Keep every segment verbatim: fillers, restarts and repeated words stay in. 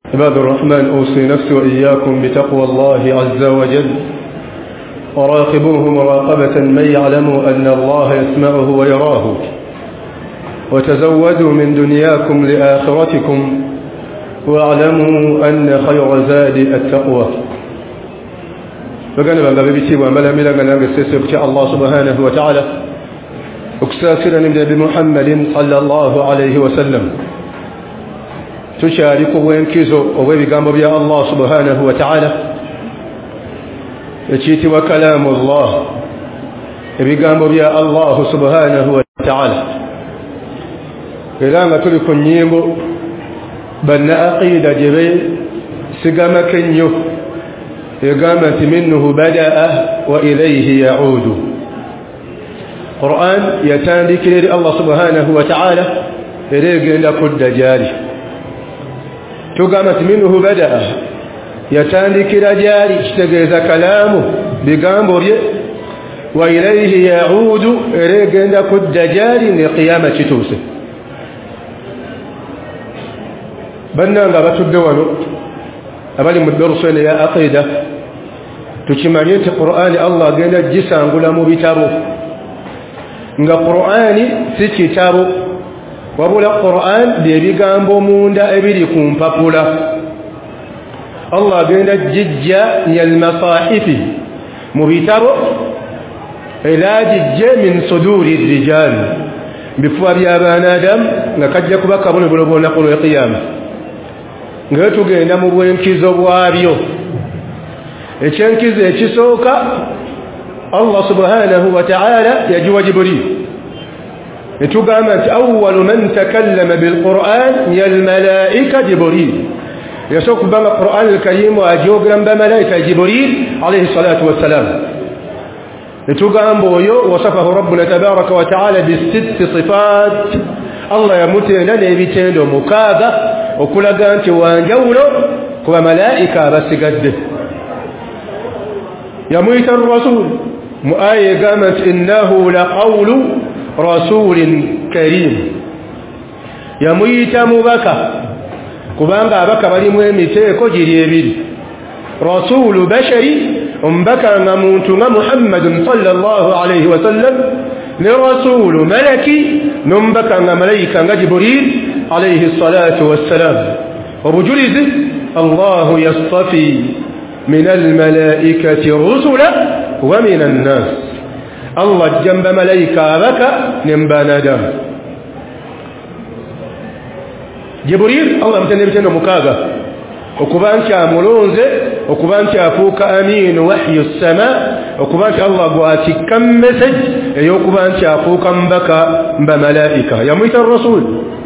عباد الرحمن، أوصي نفسي وإياكم بتقوى الله عز وجل، وراقبوه مراقبة من يعلم أن الله يسمعه ويراه، وتزودوا من دنياكم لآخرتكم، واعلموا أن خير زاد التقوى. فقال بأن بيبتي وعملا ملا أن أستسرق الله سبحانه وتعالى أكساسنا من بمحمد صلى الله عليه وسلم تشارك وينكزوا وبيقام بيا الله سبحانه وتعالى يشيت وكلام الله بيقام بيا الله سبحانه وتعالى إلا ما تلك النيم بأن أقيد جبي سقام كنيو إقامة منه بدأ وإليه يعود. قرآن يتان ذكر الله سبحانه وتعالى إليه لكل دجاري تقامت منه بدأ يتان ذكر جاري اشتغيز كلامه بقامر وإليه يعود إليه لكل دجاري لقيامة توسه. بنا نغبت الدول أبالي مدرسين يا أقيدة تشمعنيت قرآن الله قلنا جسا نقول مبتابو nga Qur'ani si kitabu wabula Qur'an bye bigambo munda ebiri ku mpapula. Allah genda jijja yal masahifi mu bitabo ila jijja min suduri rijal bifuwa bya banadam nga kajja kubaka buno bulobona ku qiyama nga tugenda mu bwenkizo bwabyo. Ekyenkizo ekisooka الله سبحانه وتعالى يجوى جبريل يتقامت أول من تكلم بالقرآن يا الملائكة جبريل يسوق بما القرآن الكريم وأجوب لما ملائكة جبريل عليه الصلاة والسلام يتقام بويو وصفه ربنا تبارك وتعالى بالست صفات. الله يموت لنا يبتين مكاذا وكل قانت وانجوله كما ملائكة بس قده يموت الرسول مؤاية قامت إنه لقول رسول كريم يموت مبكى كبانغا بكى بلي ميتيكو جريبيل رسول بشري أمبكى نموت محمد صلى الله عليه وسلم لرسول ملكي نمبكى ملائكة جبريل عليه الصلاة والسلام. وبجلد الله يصطفي من الملائكة رسلا ومن الناس. الله جنب ملائكة بك نمبانا دام جبريل الله متنبي بتنو مكاغا وكبانك ملونزه وكبانك فوق أمين وحي السماء وكبانك الله قواتي كم مسج يوكبانك فوق بك بملائكة يميت الرسول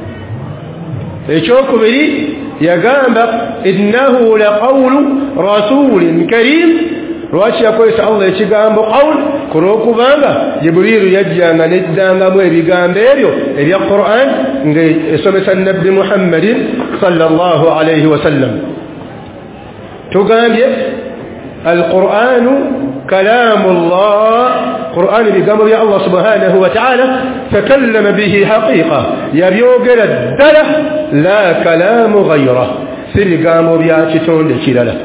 يشوك بري يقام إنه لقول رسول كريم رواشي كويس الله يشيغام بقول كروكو بانغا جبريل يجانا ندانا مو بيغام بيريو الى القران غي سمس النبي محمد صلى الله عليه وسلم تقال القرآن كلام الله. قرآن بيغام يا الله سبحانه وتعالى تكلم به حقيقة يبيوغل الدلة لا كلام غيره سيغام بياتون لكلاله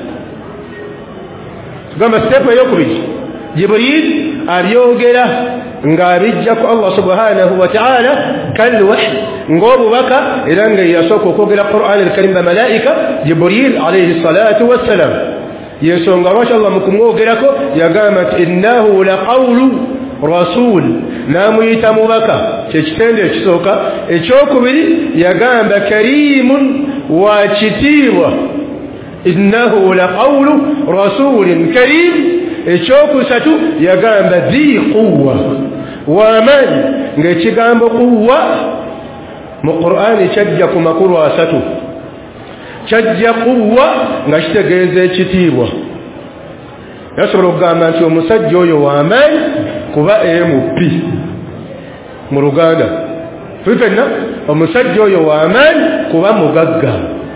قام استفى يخرج جبريل أريوغلا ngabijjako Allah subhanahu wa ta'ala kalwahy ngobu baka ilanga yasoko kogera Qur'an al-Karim ba malaika Jibril alayhi salatu wassalam yesonga washa Allah mukumwogerako yagamat innahu laqawlu rasul namuyita mubaka kyekitende ekisoka ekyokubiri yagamba karimun wa kitiibwa innahu laqawlu rasulin karim ekyokusatu yagamba dhi quwwa waman ng'ekigambo quwwa mu Qur'ani kyajja ku makulu asatu. Kyajja quwwa nga kitegeeza ekitiibwa. yasobola okugamba nti omusajja oyo w'amaanyi kuba M P mu Luganda fifenna omusajja oyo w'amaanyi kuba mugagga.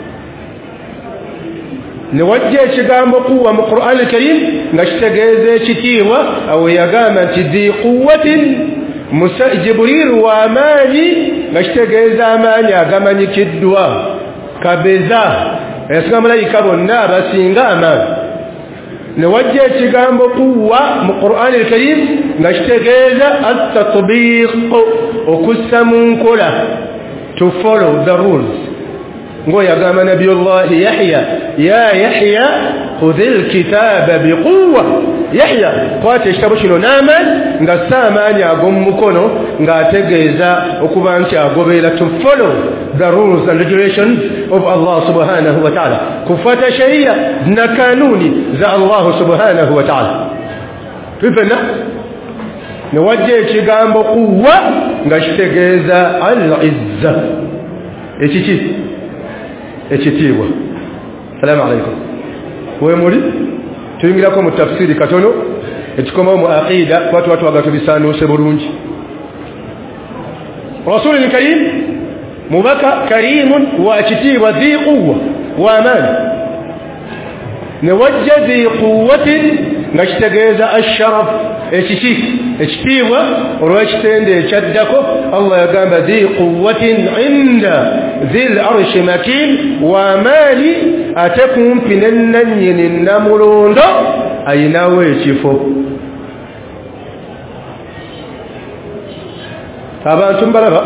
نوجه ekigambo quwwa mu Qur'an al-Karim nga kitegeeza ekitiibwa awo yagamba nti dhi quwwatin Jibril w'amaanyi nga kitegeeza amaanyi agamanyikiddwa kabeza yasinga malayika bonna abasinga amaanyi ne wajja ekigambo quwwa mu Qur'an al-Karim nga kitegeeza at-tatbiq okussa mu nkola to follow the rules ngo yagamba nabiyullah Yahya ya Yahya khudhil kitaba biquwwa Yahya kwate ekitabo kino n'amaanyi nga saamaanyi ag'omukono ng'ategeeza okuba nti agoberera to follow the rules and regulations of Allah subhanahu wa ta'ala kufuata sheria na kanuni za Allah subhanahu wa ta'ala tupenda ne wajja ekigambo quwwa nga kitegeeza al-izza ekiki ekitiibwa. Salamu alaykum wemuli tuyingirako mu tafsiri katono ekikomawo mu aqida watu watu bagatubisanuuse bulungi. Rasulul Karim mubaka karimun wa kitiibwa dhi quwwa wa amani ne wajja dhi quwwatin nga kitegeeza asharaf ekiki ekitiibwa olw'ekitende ekyaddako Allah yagamba dhi quwwatin inda dhil arshi makin wa amani ate kumpi n'ennannyini namulondo ayinawo ekifo. Abantu mbalaba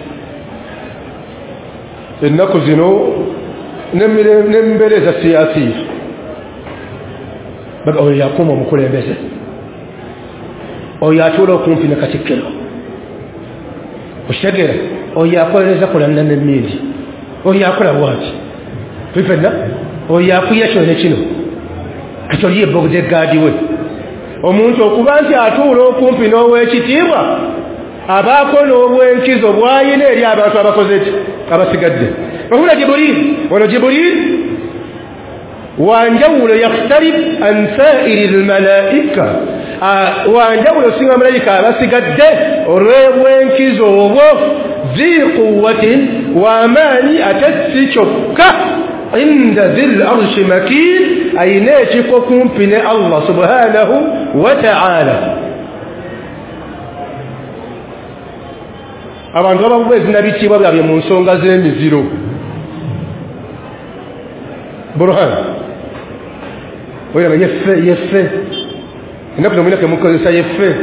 ennaku zino n'embeereza siyaasiya baga oyo yakuuma omukulembeze oyo atuula okumpi ne Katikkiro okitegeera oyo yakolereza kulanna n'emmindi oyo yakola bwati tufenna oyo yakuya kino ne kino kati oli ye bodyguard we omuntu okuba nti atuula okumpi n'ow'ekitiibwa abaako n'obwenkizo bwayina eri abantu abakoze eki abasigadde. Wahula Jibril wano Jibril wanjawulo yakhtalif an sa'iri almalaika wanjawulo singa malayika abasigadde olw'obwenkizo obwo dhi quwwatin wa amaanyi ate si kyokka inda dhil arshi makin ayina ekifo kumpi ne Allah subhanahu wa ta'ala. Abantu ababuwa ezina bitiibwa byabwe mu nsonga z'emiziro. Burhan oyo nga yeffe yeffe ennaku zomwina kemukozesa yeffe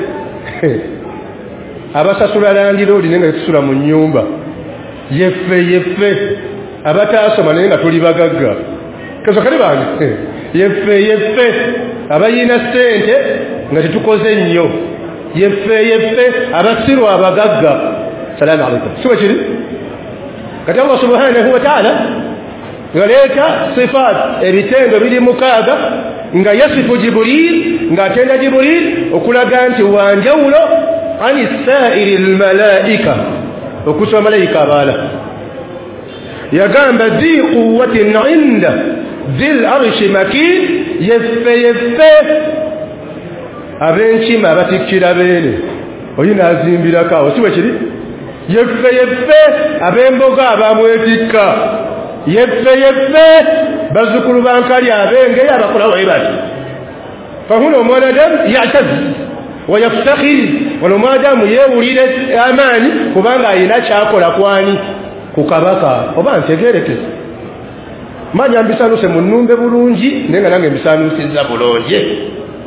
abasasula landiroodi naye nga tetusula mu nnyumba yeffe yeffe abataasoma naye nga tuli bagagga kasokale bange yeffe yeffe abayina ssente nga tetukoze nnyo yeffe yeffe abasirwa abagagga. Salamu alaykum siwe kiri kati Allah subhanahu wa ta'ala ngaleeta sifat ebitendo biri mukaaga nga yasifu Jibril nga atenda Jibril okulaga nti wanjawulo ani sa'iri almalaika okusoma malaika abala yagamba dhi quwwatin inda dhil arshi makin yeffe yeffe abenkima abatikkira beene oyo nazimbirako awo siwe kiri yeffe yeffe abemboga abamwetikka yeffe yeffe bazukulu bankali abenge abakola waibati fahuna omwanadamu yataz wayaftakhir walomadamu yewulire amaanyi kubanga ayina kyakola kwani ku kabaka oba ntegerekeze manya mbisanuse mu nnumbe bulungi nenga nange mbisanusiza bulungi.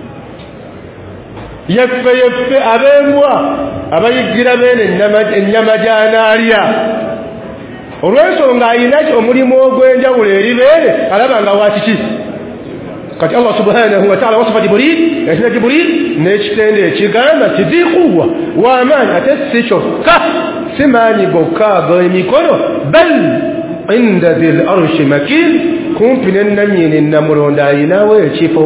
Yeffe yeffe abembwa abayigira beene ennyama gy'anaalya olw'ensonga ayina omulimu ogw'enjawulo eri beene alaba nga wakiki kati Allah subhanahu wa ta'ala wasifa Jibril ekina Jibril n'ekitende ekigamba nti dhi quwwa wa amaanyi ate si kyokka si maanyi gokka ag'emikono bal inda dhil arshi makin kumpi n'ennannyini namulondo ayinawo ekifo.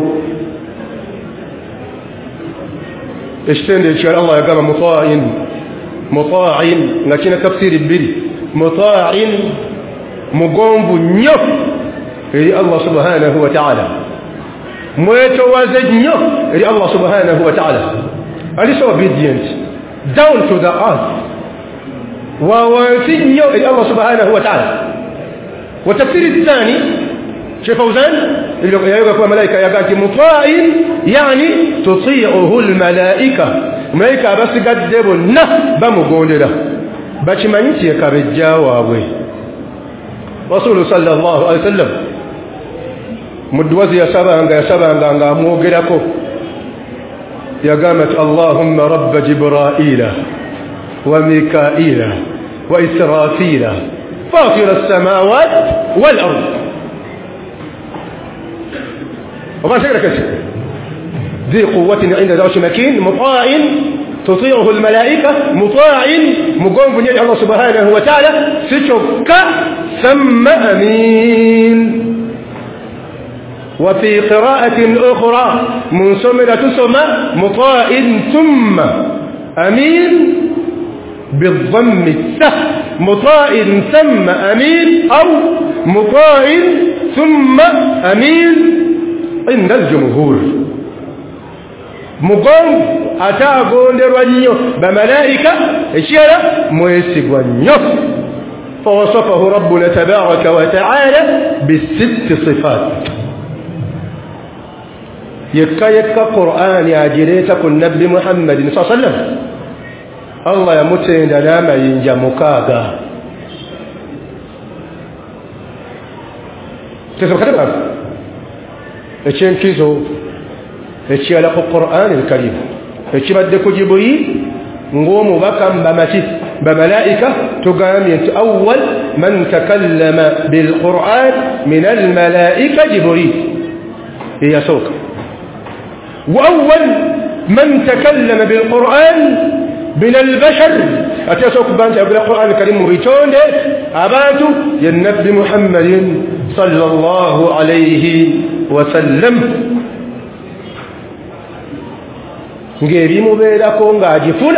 ekitende ekirala Allah yagamba muta'in muta'in nga kina tafsiri bbiri muta'in mugonvu nnyo eri Allah subhanahu wa ta'ala mwetowaze nnyo eri Allah subhanahu wa ta'ala ali so obedient down to the earth wa wansi nnyo eri Allah subhanahu wa ta'ala. wa tafsiri الثاني شيخ فوزان اللي يقول ملائكة يقول مطاعن يعني تطيعه الملائكة ملائكة بس قدبوا نه بمقول له باش ما ينسي كبجاوه رسول صلى الله عليه وسلم mudwazi yasabanga yasabanga nga amwogerako yagamba Allahumma rabb Jibraila wa Mikaila wa Israfila fatir as-samawati wal ard وما شكرا كذا ذي قوة عند ذي عرش مكين مطاع تطيعه الملائكة مطاع مقوم بنية الله سبحانه وتعالى سشك ثم أمين. وفي قراءة أخرى منسمرة تسمى مطاع ثم أمين بالضم السهل مطاع ثم أمين أو مطاع ثم أمين عند الجمهور. مقوم أتاقون الرنيو بملائكة الشيرة ميسق والنيو فوصفه ربنا تبارك وتعالى بالست صفات. يكا يكا قرآن يا جريتك النبي محمد صلى الله عليه وسلم الله يمتين دنام ينجا مكاغا تسمع كلام اتشين كيزو اتشي على القرآن الكريم اتشي بدك جبريل نقوم بكم بمشي بملائكة تقام أول من تكلم بالقرآن من الملائكة جبريل هي سوق. وأول من تكلم بالقرآن من البشر أتسوق بانت أقول القرآن الكريم مريتون أباتوا ينبي محمد صلى الله عليه وسلم ngeri mubeerako ng'agifuna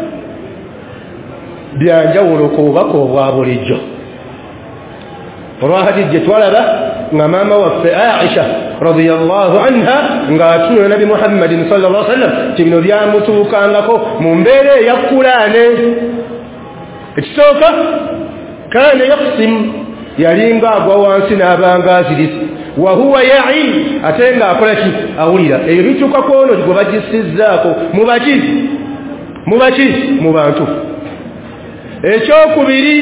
byanjawulo kuubako obwa bulijjo. olwa hadisi gye twalaba nga maama waffe Aisha radiyallahu anha ng'atunula nabi Muhammadin sallallahu alaihi wasallam kibino byamutuukangako mu mbeera eyakkulaane. ekisooka kaana yaqsim yalinga agwa wansi n'abanga azirisa wa huwa ya'i atenga akola ki awulira ebyo bituuka kwono gwe bagissizzaako mubaki mubaki mu bantu. ekyokubiri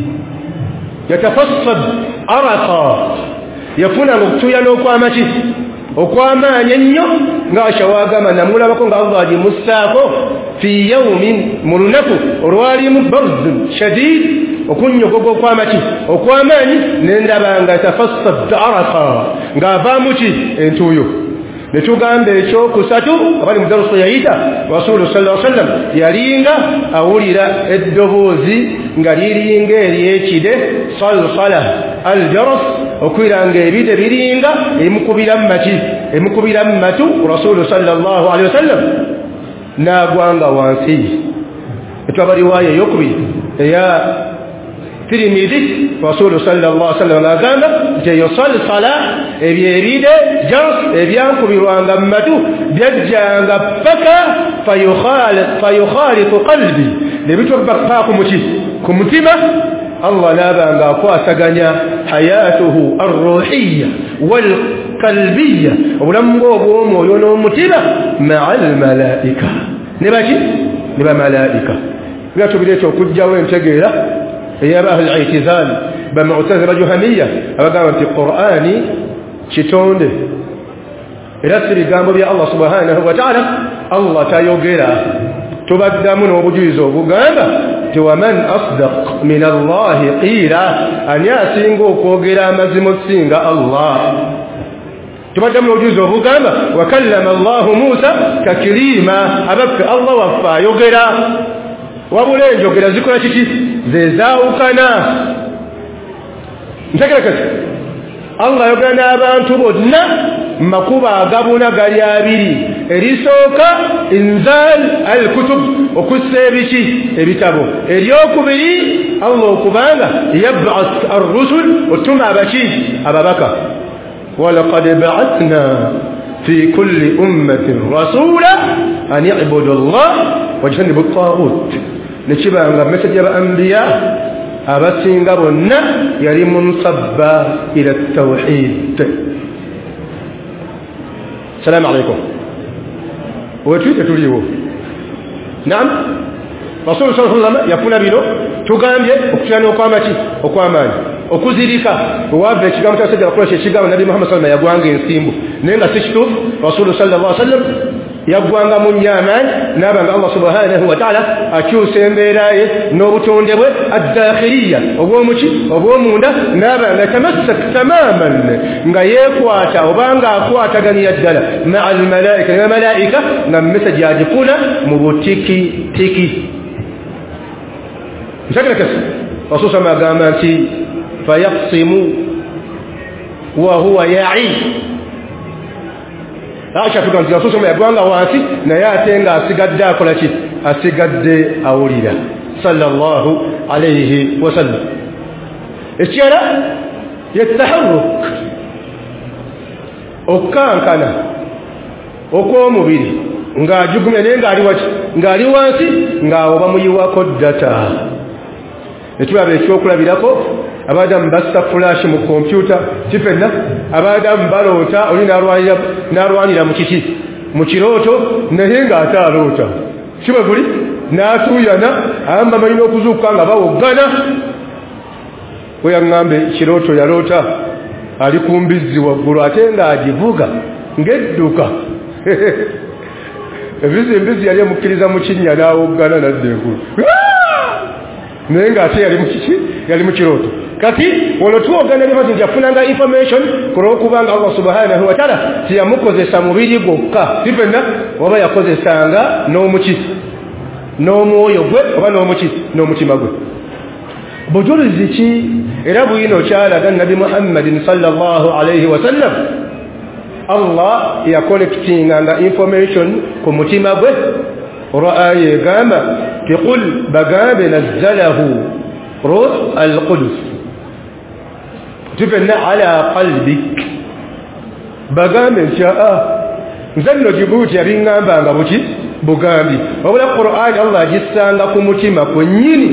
yatafassad araqa yafuna okutuya n'okwamaki okwamaanyi ennyo ng'ashawagama namulabako nga Allah agimussaako fi yawmin mu lunaku olwalimu bardun shadid okunyogoga okwamaki okwamaanyi nendabanga tafassad araqa ng'avaamu ki entuuyo. ne tugamba ekyokusatu abali mu darusu yayita rasulu sallallahu alaihi wasallam yalinga awulira eddoboozi nga liringa eryekide salsala aljaras okwiranga ebide biringa emukubira mumaki emukubira mumatu rasulu sallallahu alaihi wasallam n'agwanga wansi. etwaba riwaaya eyokubiri eya Tirmidhi rasulu sallallahu alaihi wasallam agamba nti yusalsala ebyebide jas ebyankubirwanga mumatu byajjanga paka fayukhalit fayukhalitu qalbi nebitobaka kumuki ku mutima. Allah nabanga akwasaganya hayatuhu arruhiyya walqalbiyya obulamu bw'omwoyo n'omutima ma'al malaika nebaki neba malaika. byatubireeta okujjawo entegeera يا أهل الاعتزال بمعتزلة جهمية أبقى في القرآن شتون إلى قاموا بي الله سبحانه وتعالى الله تايوغيرا تبدأ منه بجيزه وقام ومن أصدق من الله قيل أن ياسينغو كوغيرا مزمسينغ الله تبدأ منه بجيزه وقام وكلم الله موسى ككريما أبقى الله وفا يوغيرا wabulenjo gera zikola kiki zezaawukana. ntegera kati Allah yogana abantu bonna makuba agabuna gali abiri. erisooka inzal al-kutub okussa ebiki ebitabo. eryokubiri Allah okubanga yab'ath ar-rusul otuma abaki ababaka. walaqad ba'athna fi kulli ummatin rasula an i'budu Allah wajtanibu at-taghut. nekibanga message y'abanbiya abasinga bonna yali munsabba ila at-tawhid. salamu alaykum wetwite tuliwo. naam rasul sallallahu alayhi wasallam yafuna bino tugambye okutyana okwamaki okwamaanyi. okuzirika wabbe ekigambo kyasajja bakola ekigambo Nabi Muhammad sallallahu alaihi wasallam yagwanga ensimbu naye nga si kituufu. Rasulu sallallahu alaihi wasallam yagwanga mu nyaman nabanga Allah subhanahu wa ta'ala akyusa embeera ye n'obutonde bwe ad-dakhiliya obw'omuki obw'omunda nabanga tamassak tamaman nga yeekwata obanga akwataganira ddala ma'al malaika ne malaika nga message agifuna mu butiki tiki nshakira kasi Rasul sama agamba nti fayaqsimu wa huwa ya'i Aisha tukanti Rasul sama yagwanga wansi naye ate nga asigadde akola ki asigadde awulira sallallahu alayhi wasallam. Ekirala yataharruk okankana okw'omubiri ng'ajugumya naye ng'ali waki ng'ali wansi ng'awo bamuyiwako data. Netulaba ekyokulabirako abadamu bassa flash mu kompyuta kifenna abadamu balota oli n'alwanira n'alwanira mu kiki mu kirooto naye ng'ate aloota kiba guli n'atuuyana amba balina okuzuukuka nga bawoggana we yaŋŋambe kirooto yaloota ali ku mbizzi waggulu ate ng'agivuga ng'edduka ebizi embizi yali emukkiriza mu kinnya n'awoggana nadda eggulu naye ng'ate yali mu kiki yali mu kirooto. Kati olwo tuwoggana limazi nti afunanga information kulwokubanga Allah subhanahu wa ta'ala tiyamukozesa mubiri gwokka sifenna oba yakozesanga n'omuki n'omwoyo gwe oba n'omuki n'omutima gwe. Bujulizi ki era bwino kyalaga Nabi Muhammadin sallallahu alayhi wa sallam Allah ya collectinganga information ku mutima gwe olwa yegamba tiqul bagambe nazzalahu ruh al-qudus tufenna ala qalbik bagambe ntia nzanno jibuti yabiŋŋambanga buki bugambi wabula Qur'an Allah agissanga ku mutima kwennyini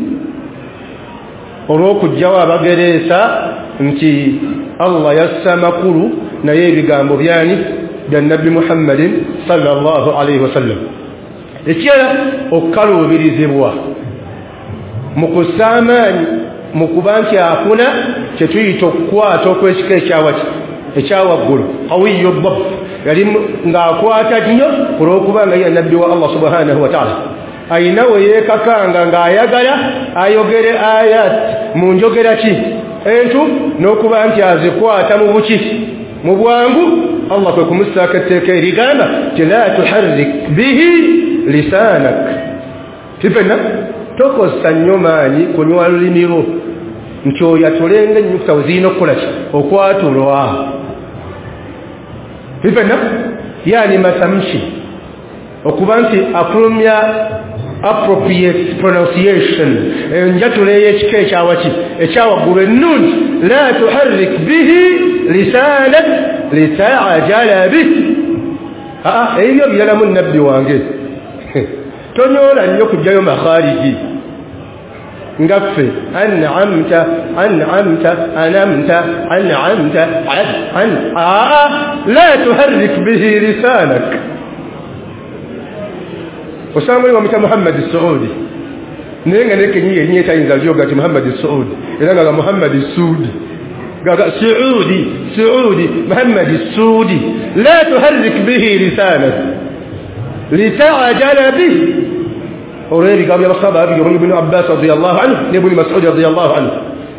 olw'okugjawo abagereesa nti Allah yassa makulu naye ebigambo byani bya Nabi Muhammadin sallallahu alayhi wasallam. Ekirala okukaluubirizibwa mu kusaamaanyi mu kuba nti afuna kye tuyita okukwata okw'ekika ekyawaki ekyawaggulu qawiyu ddab yali ng'akwata nnyo olw'okuba nga ye nabbi wa Allah subhanahu wa ta'ala ayina we yeekakanga ng'ayagala ayogere ayat mu njogera ki entu n'okuba nti azikwata mu buki mu bwangu Allah kwe kumusaaka etteeka erigamba ti la tuharrik bihi lisanak tifenna tokozesa nnyo maanyi kunywa lulimi lwo nti oyo atulenga ennyukuta we zirina okukola ki okwatulwa tifenna yani matamshi okuba nti afulumya appropriate pronunciation enjatula ey'ekika ekyawaki ekyawaggulu ennungi la tuharrik bihi lisanak litaajala bih aa ebyo byalamu nabbi wange tonyola nnyo kujjayo makhariji ngaffe an'amta an'amta anamta an'amta an aa la tuharrik bihi lisanak. Osama wamita Muhammad as-Saudi naye nga nekenyiye nnyo etayinza lyoga ti Muhammad as-Saudi era nga Muhammad as-Saudi gaga Saudi Saudi Muhammad as-Saudi la tuharrik bihi lisanak lita'jala bihi oreri gabi abasaba abi ibn Abbas radiyallahu anhu ibn Mas'ud radiyallahu anhu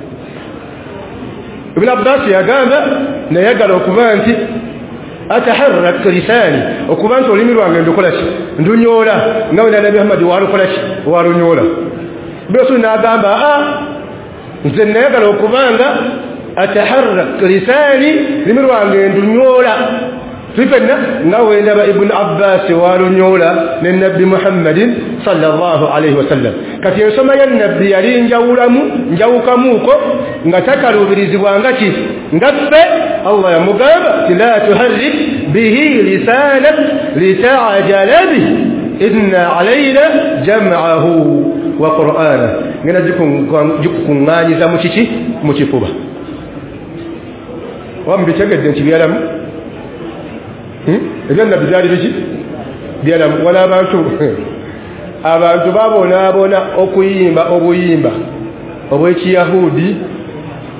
ibn Abbas yagamba nayagala okuba nti ataharrak lisani okuba nti olulimi lwange ndukola ki ndunyola nawe na Nabi Muhammad walukola ki walunyola byoso nagamba a nze nayagala okubanga ataharrak lisani lulimi lwange ndunyola fifenna nawe ndaba ibn Abbas walunyola ne Nabi Muhammadin sallallahu alayhi wasallam. Kati ensoma ya nabbi yali njawulamu njawukamuuko nga takaluubirizibwanga ki ngaffe Allah yamugamba la tuharrik bihi lisanak lita'jala bihi inna alayna jam'ahu wa qur'ana ngena jikukunganyiza mu kiki mu kifuba wambitegedde nti byalamu ebyo nabbi byali biki byalamu wala abantu abantu babonaabona okuyimba obuyimba obw'ekiyahudi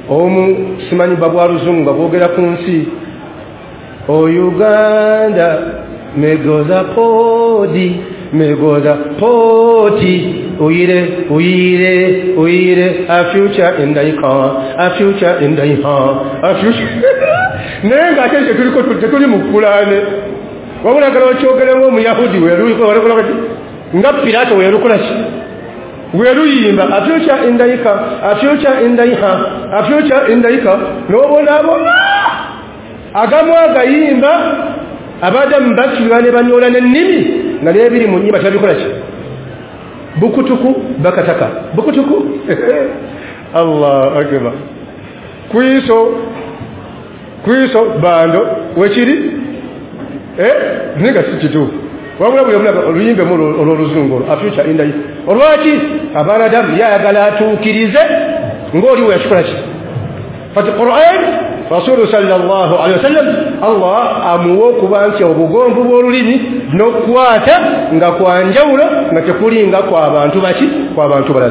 omu simanyi babwa luzungu boogera ku nsi o Uganda megoza podi megoza poti uyire uyire uyire a future in the car a future in the car a future nenga ateshe tuliko tuli mukulane wabula kala chokele ngo muyahudi weru ko wali kola nga Pilato weru kola chi weru yimba a future in the car a future in the car a future in the car no bona bona agamwa gayimba abada mbakirane banyola n'ennimi nga nebiri mu nyimba tabikola ki bukutuku bakataka bukutuku Allah akbar kwiso kwiso bando wechiri eh niga sikitu wabula buli omulaba oluyimbe mu oluzungu afucha indai olwaki abana dam yayagala tukirize ngoli we yakikola ki fati Qur'an Rasul sallallahu alaihi wasallam Allah amuwo kubanti obugombu bw'olulimi n'okwata nga kwanjawulo nga tekulinga kwa abantu baki kwa abantu balala.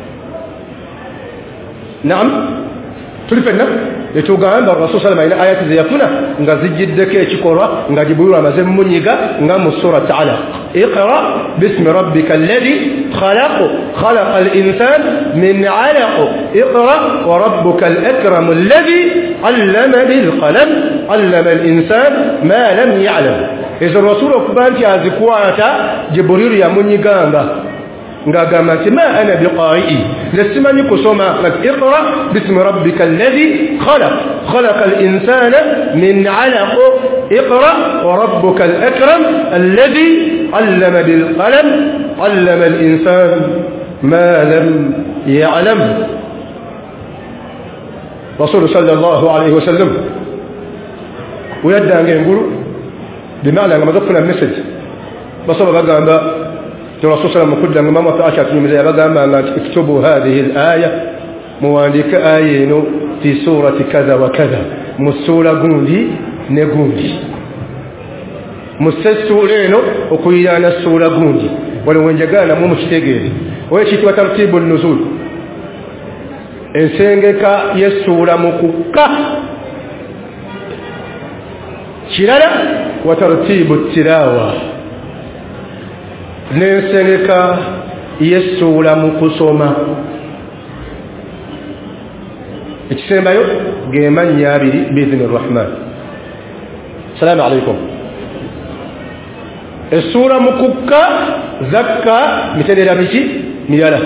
Naam tulifenna etugamba Rasul sallallahu alaihi wasallam ayati ziyafuna nga zijiddeko ekikolwa nga gibulwa amaze munyiga nga mu sura ta'ala iqra bismi rabbikal ladhi khalaq khalaqal insana min 'alaq iqra wa rabbukal akram alladhi 'allama bil qalam 'allama al insana ma lam ya'lam izo Rasul okubanti azikwata Jibril yamunyiganga ngagamba nti ma ana biqari'i lasimanyi kusoma iqra bismi rabbikal ladhi khalaq khalaqal insana min 'alaq iqra wa rabbukal akram alladhi 'allama bil qalam 'allama al insana ma lam ya'lam. Rasul sallallahu alayhi wa sallam uyadda ngengulu bimaana ngamazofuna message basaba bagamba الرسول صلى الله عليه وسلم ما متأشرت من زي بقى ما اكتبوا هذه الآية مواندك آيين في سورة كذا وكذا مسورة قولي نقولي مسسورين وقيانا السورة قولي ولو انجاقانا مو مشتقين ويشي ترتيب النزول انسانك يسورة مكوكا شلالا وترتيب التلاوة nensengeka yesula mu kusoma ekisembayo gemanya abiri biizni rahman. Assalamu alaykum. Esura mukukka zakka mitendera biki miyala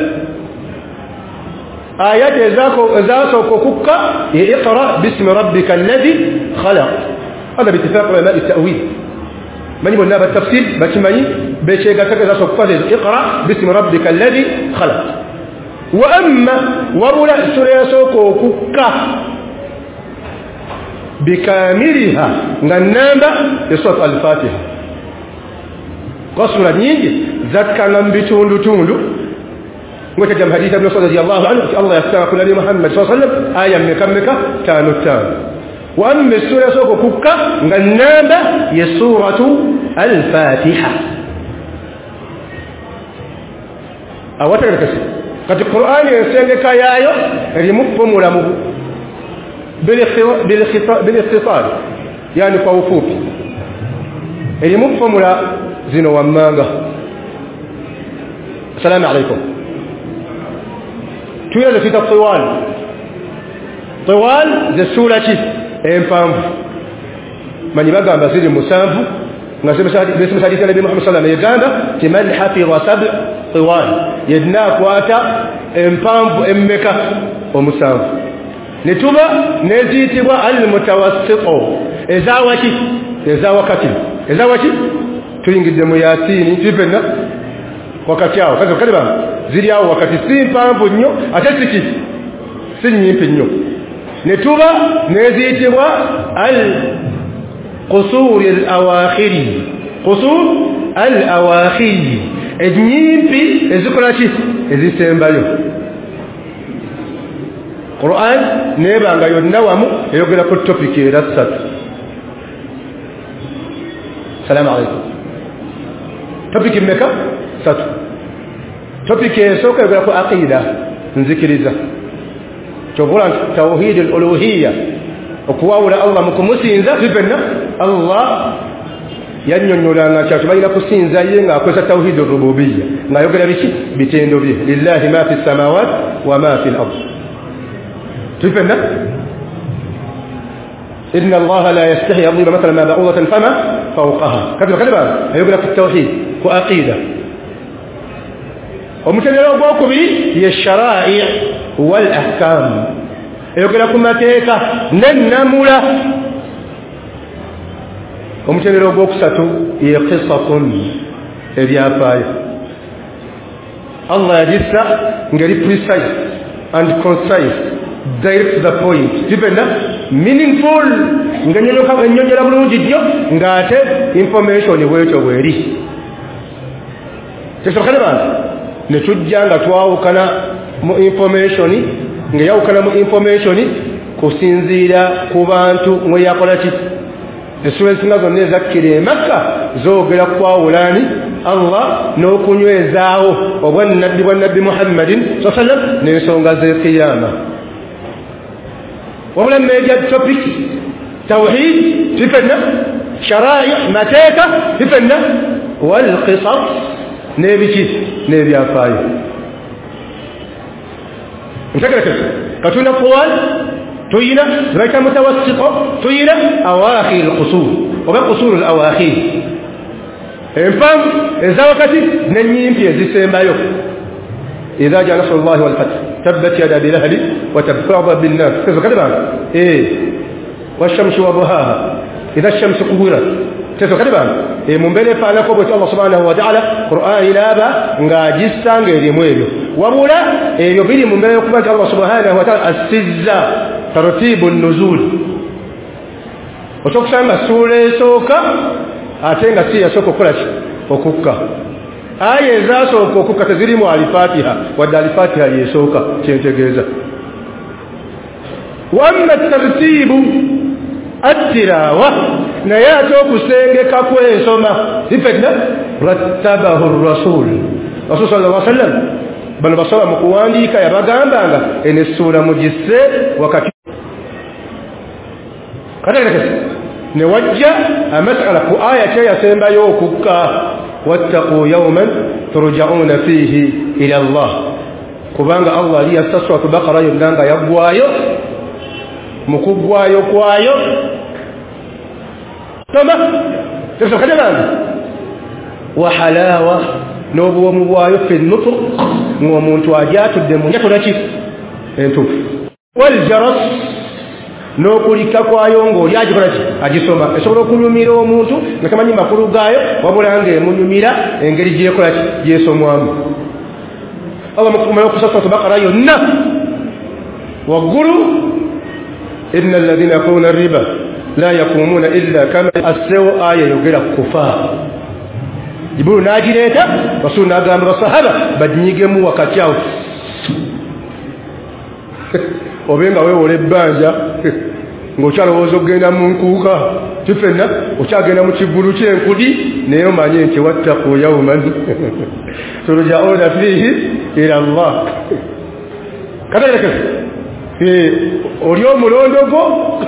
ayat ezako ezaso kokukka iqra bismi rabbika alladhi khalaq hada biittifaq ulama at-ta'wil من يقول نابا التفسير باتماني بيشيغا كذا صفات اقرا باسم ربك الذي خلق. واما ورولا سوريا سوكو كوكا بكاملها غنامبا سوره الفاتحه قصر نيجي زكا نمبتوندو توندو ngoja jam hadith ibn Sa'd radiyallahu anhu Allah yastaghfiru li Muhammad sallallahu alaihi wasallam aya mekameka tano tano وأما السورة سوف كوكا غنابة هي سورة الفاتحة أو تركز قد القرآن يسألك يا أيها رمفهم ولمه بالاختصار يعني فوفوك رمفهم ولا زنو ومانغا. السلام عليكم. تويل في الطوال طوال ذي السورة empamvu manyi bagamba ziri musanvu ngasema hadithi ya Nabii Muhammad sallallahu alayhi wasallam yagamba timan hafidha sab' tiwan yadna kwata empamvu emmeka omusanvu netuba nezitibwa al-mutawassito ezawaki ezawakati ezawaki tuyingidde mu yasini tipenna wakati yao kaza kaliba ziri yao wakati si mpamvu nnyo ate siki si nyimpi nnyo netuba nezitibwa al qusur al awakhiri qusur al awakhiri enyimpi ezikolaki ezisembayo. Qur'an nebanga yonna wamu eyogera ku topic era ssatu. Salamu alaykum. Topic mmeka ssatu. Topic esooka eyogera ku aqida nzikiriza chobola tauhid al-uluhiyya okuwawula Allah mukumusinza bibenna Allah yannyonnyola kyatu balina kusinza ye nga akozesa tauhid ar-rububiyya ngayogera biki bitendo bye lillahi ma fi samawati wa ma fi al-ard bibenna إن الله لا يستحي يضرب مثلا ما بعوضة فما فوقها كذا كذا يقول في التوحيد وعقيدة ومثل لو بوكو بي هي الشرائع والأحكام يقول لكم ما تيكا ننمولا ومثل لو بوكو ستو هي قصة الياباية الله يجسا نقري precise and concise direct to the point dipenda meaningful nganyelo ka nyonyera bulungi dio ngate information wecho bweri tekokale bana ne tujjanga twawukana mu information nga yawukana mu information kusinzira ku bantu mwe yakola ki esura zinazo ne zakire makka zogera kwawulani Allah n'okunywezaawo obwannabbi bwa nabbi Muhammadin sallallahu alaihi wasallam n'ensonga z'ekiyama ولا ميجا توبيك توحيد تفنى شرائع متاكة تفنى والقصص نبي كيس نبي أفاي انتقل كيف كتونا قوال توينا ريكا متوسطة توينا أواخر القصور وما قصور الأواخر انفهم إذا وقتي ننيم في الزيسين بايو إذا جاء نصر الله والفتح تبت يد أبي لهب وتب بالناس كيف كذا إيه والشمس وضحاها إذا الشمس كورت كيف كذا إيه من بين فعل قبة الله سبحانه وتعالى قرآن لابا نجسا غير مويل وبولا إيه يبين من بين قبة الله سبحانه وتعالى السزة ترتيب النزول وتقسم السورة سوكا أتينا سيا سوكو كلاش وكوكا aya zaasooka okukata zirimu alifatiha wadde alifatiha yeesooka kyentegeeza wamma tartiibu attirawa naye ate okusengeka kw'ensoma ifedna rattabahu rasul rasul sallallahu alaihi wasallam bano basaba mu kuwandiika yabagambanga eno essuula mugisse wakati kategerekese ne wajja amasala ku aya kyeyasembayo okukka واتقوا يوما ترجعون فيه إلى الله كبانغ الله لي استسوى بقرة يبنانغ يبوايو مكبوايو كوايو ثم تفسر كده وحلاوة نوبو مبوايو في النطق ومنتواجات الدمون يتولى انتو والجرس n'okulika kwayo ng'oli agikola agisoma esobola okunyumira omuntu nga tamanyi makulu gaayo wabula ng'emunyumira engeri gyekola gyesomwamu Allah mukumala okusasula Bakara yonna waggulu inna alladhina yaquluna ar-riba la yaqumuna illa kama as-sawu aya yogera kufa Jibril nagireeta Rasul n'agamba sahaba bajinyigemu wakati awo obenga weewole ebbanja ng'okyalowooza okugenda mu nkuuka kifenna okyagenda mu kivulu ky'enkudi naye omanye nti wattaqu yawman turja'una fihi ila Allah kategerekese oli omulondogo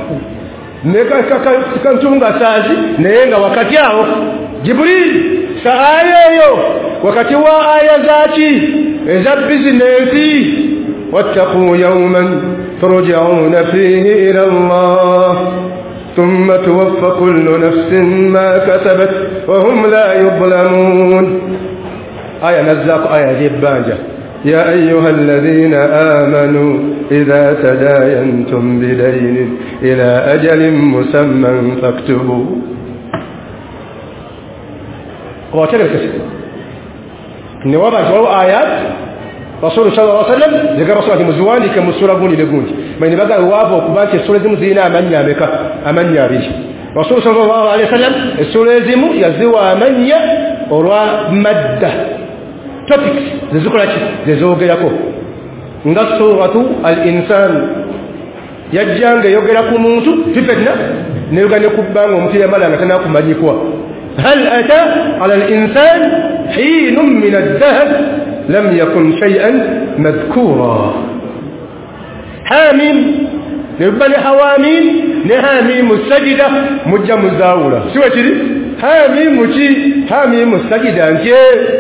nekantunga saazi naye nga wakati awo Jibril saaya eyo wakati wa aya zaki eza bizinensi واتقوا يوما ترجعون فيه إلى الله ثم توفى كل نفس ما كسبت وهم لا يظلمون آية نزاق آية جبانجة يا أيها الذين آمنوا إذا تداينتم بدين إلى أجل مسمى فاكتبوا وكذا الكسر نوضع جواب آيات رسول صلى الله عليه وسلم ذكر رسول مزواني كمسورة بني لغوني ما ينبغى وافو كبانك السورة زم زينا أمانيا بك أمانيا ريش رسول صلى الله عليه وسلم السورة زم يزوى أمانيا وروا مدة topics zizukula zizogerako nga suratu al-insan yajjanga yogera ku muntu tifetna neyogane kubbanga omuntu yamalanga tanakumanyikwa hal ata ala al-insan hinun min ad-dahr lam yakun shay'an madhkura hamim nebali hawamin ne hamim sajida mujja muzawula siwe kiri hamim ki hamim sajida nje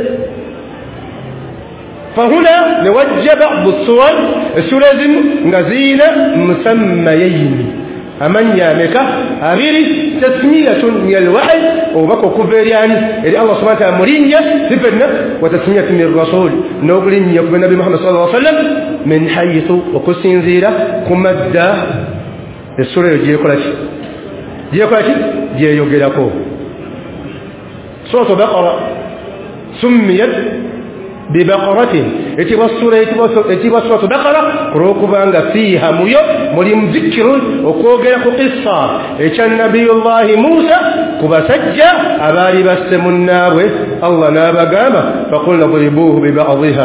فهنا نوجه بعض الصور السورة نزيل مسميين أمن يامك أغير تسمية من الوحي وبكو كفريان إلي الله سبحانه وتعالى مرينيا سفرنا وتسمية من الرسول نقلين يقبل النبي محمد صلى الله عليه وسلم من حيث وقسين زيرا كمدى السورة يجي يقولك يجي يقولك يجي يقولك سورة بقرة سميت ببقرة اتبا السورة اتبا سورة بقرة روكبان فيها ميو مليم ذكر وكوغل قصة اتشان نبي الله موسى كبا سجى أباري بسم النار الله ناب قامه فقلنا ضربوه ببعضها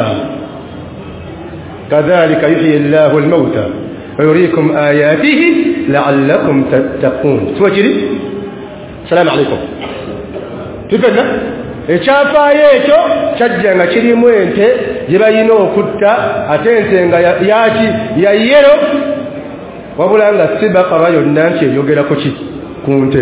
كذلك يحيي الله الموتى ويريكم آياته لعلكم تتقون سوى كذي السلام عليكم تفدنا ekyafayo ekyo kyajja nga kirimu ente gye bayina okutta ate ente nga yaki ya yero wabula nga si bakara yonna nti eyogera ku ki ku nte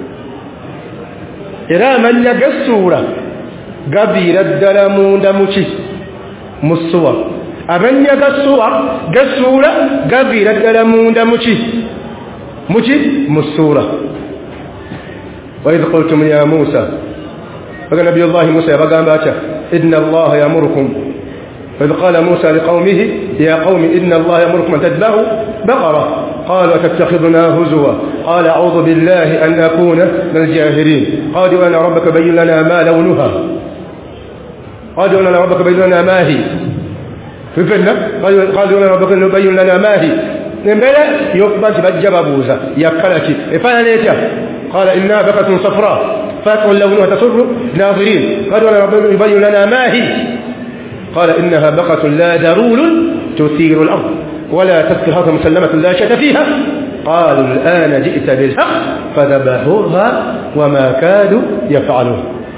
era amannya g'essuula gaviira ddala munda mu ki mu ssuwa amannya gassuwa g'essuula gaviira ddala munda mu ki mu ki mu ssuura wa idh qultum ya Musa فقال نبي الله موسى فقام باتا إن الله يأمركم فإذ قال موسى لقومه يا قوم إن الله يأمركم أن تذبحوا بقرة قال وتتخذنا هزوا قال أعوذ بالله أن أكون من الجاهلين قالوا أنا ربك بين لنا ما لونها قالوا أنا ربك بين لنا ما هي في الفنة قالوا أنا ربك بين لنا ما هي نبلا يقبل بجب أبوزا يكلتي إفانا ليتا قال إنها بقرة صفراء فاتح لونها تسر ناظرين قالوا أنا ربنا يبين لنا ما هي قال إنها بقرة لا ذرول تثير الأرض ولا تسقي الأرض مسلمة لا شك فيها قالوا الآن جئت بالحق فذبحوها وما كادوا يفعلون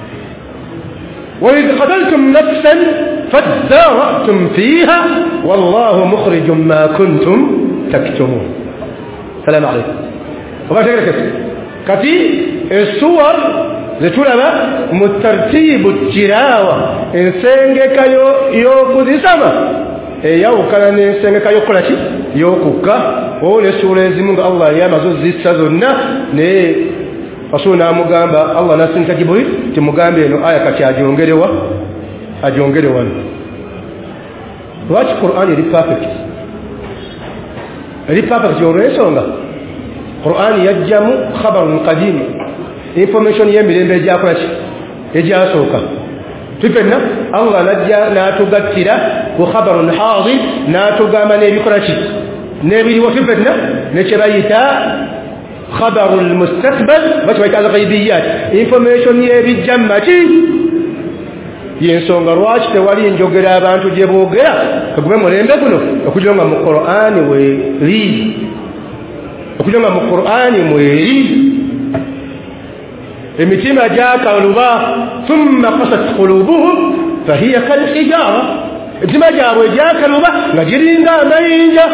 وإذ قتلتم نفسا فادارأتم فيها والله مخرج ما كنتم تكتمون السلام عليكم وبعد ذلك كثير الصور zetulaba mu tartibu tirawa ensengeka yo y'okuzisaba eyawukana n'ensengeka y'okukola ki y'okukka olwo essuula ezimu nga Allah yamaze zissa zonna naye Rasul n'amugamba Allah n'asindika Jibril timugambe eno aya kati agyongerewa agyongere wano lwaki Qur'an eri perfect eri perfect olw'ensonga Qur'an yajjamu khabarun qadim information y'emirembe egyakola ki egyasooka tupenna Allah najja n'atugattira ku khabarun hadir n'atugamba n'ebikola ki n'ebiriwo tupenna nekye bayita khabarul mustaqbal bakibayita al-ghaibiyat information y'ebijja maki yensonga lwaki tewali njogera abantu gye boogera kagube mulembe guno okugira nga mu Qur'ani weeri okugira nga mu Qur'ani mweri emitima gyakaluba thumma qasat qulubuhum fahiya kalhijara emitima gyabwe gyakaluba nga giringa amayinja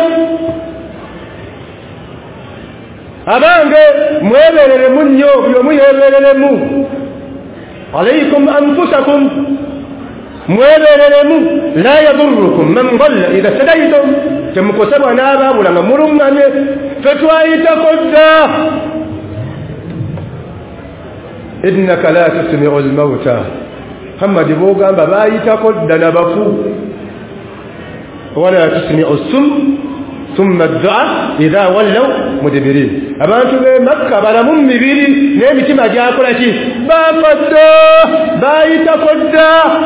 abange mwebereremu nnyo buli omu yebereremu alaykum anfusakum mwebereremu la yadurrukum man dalla idha tadaytum temukosebwa n'abaabula nga muluŋŋamye fetwayitako dda innaka la tusmi'u al-mauta Muhammad bogamba bayitako dda nabafu wala tusmi'u as-sum thumma ad-du'a idha wallaw mudbirin abantu be Makka balamu mibiri n'emitima gyakola ki bafadda bayitako dda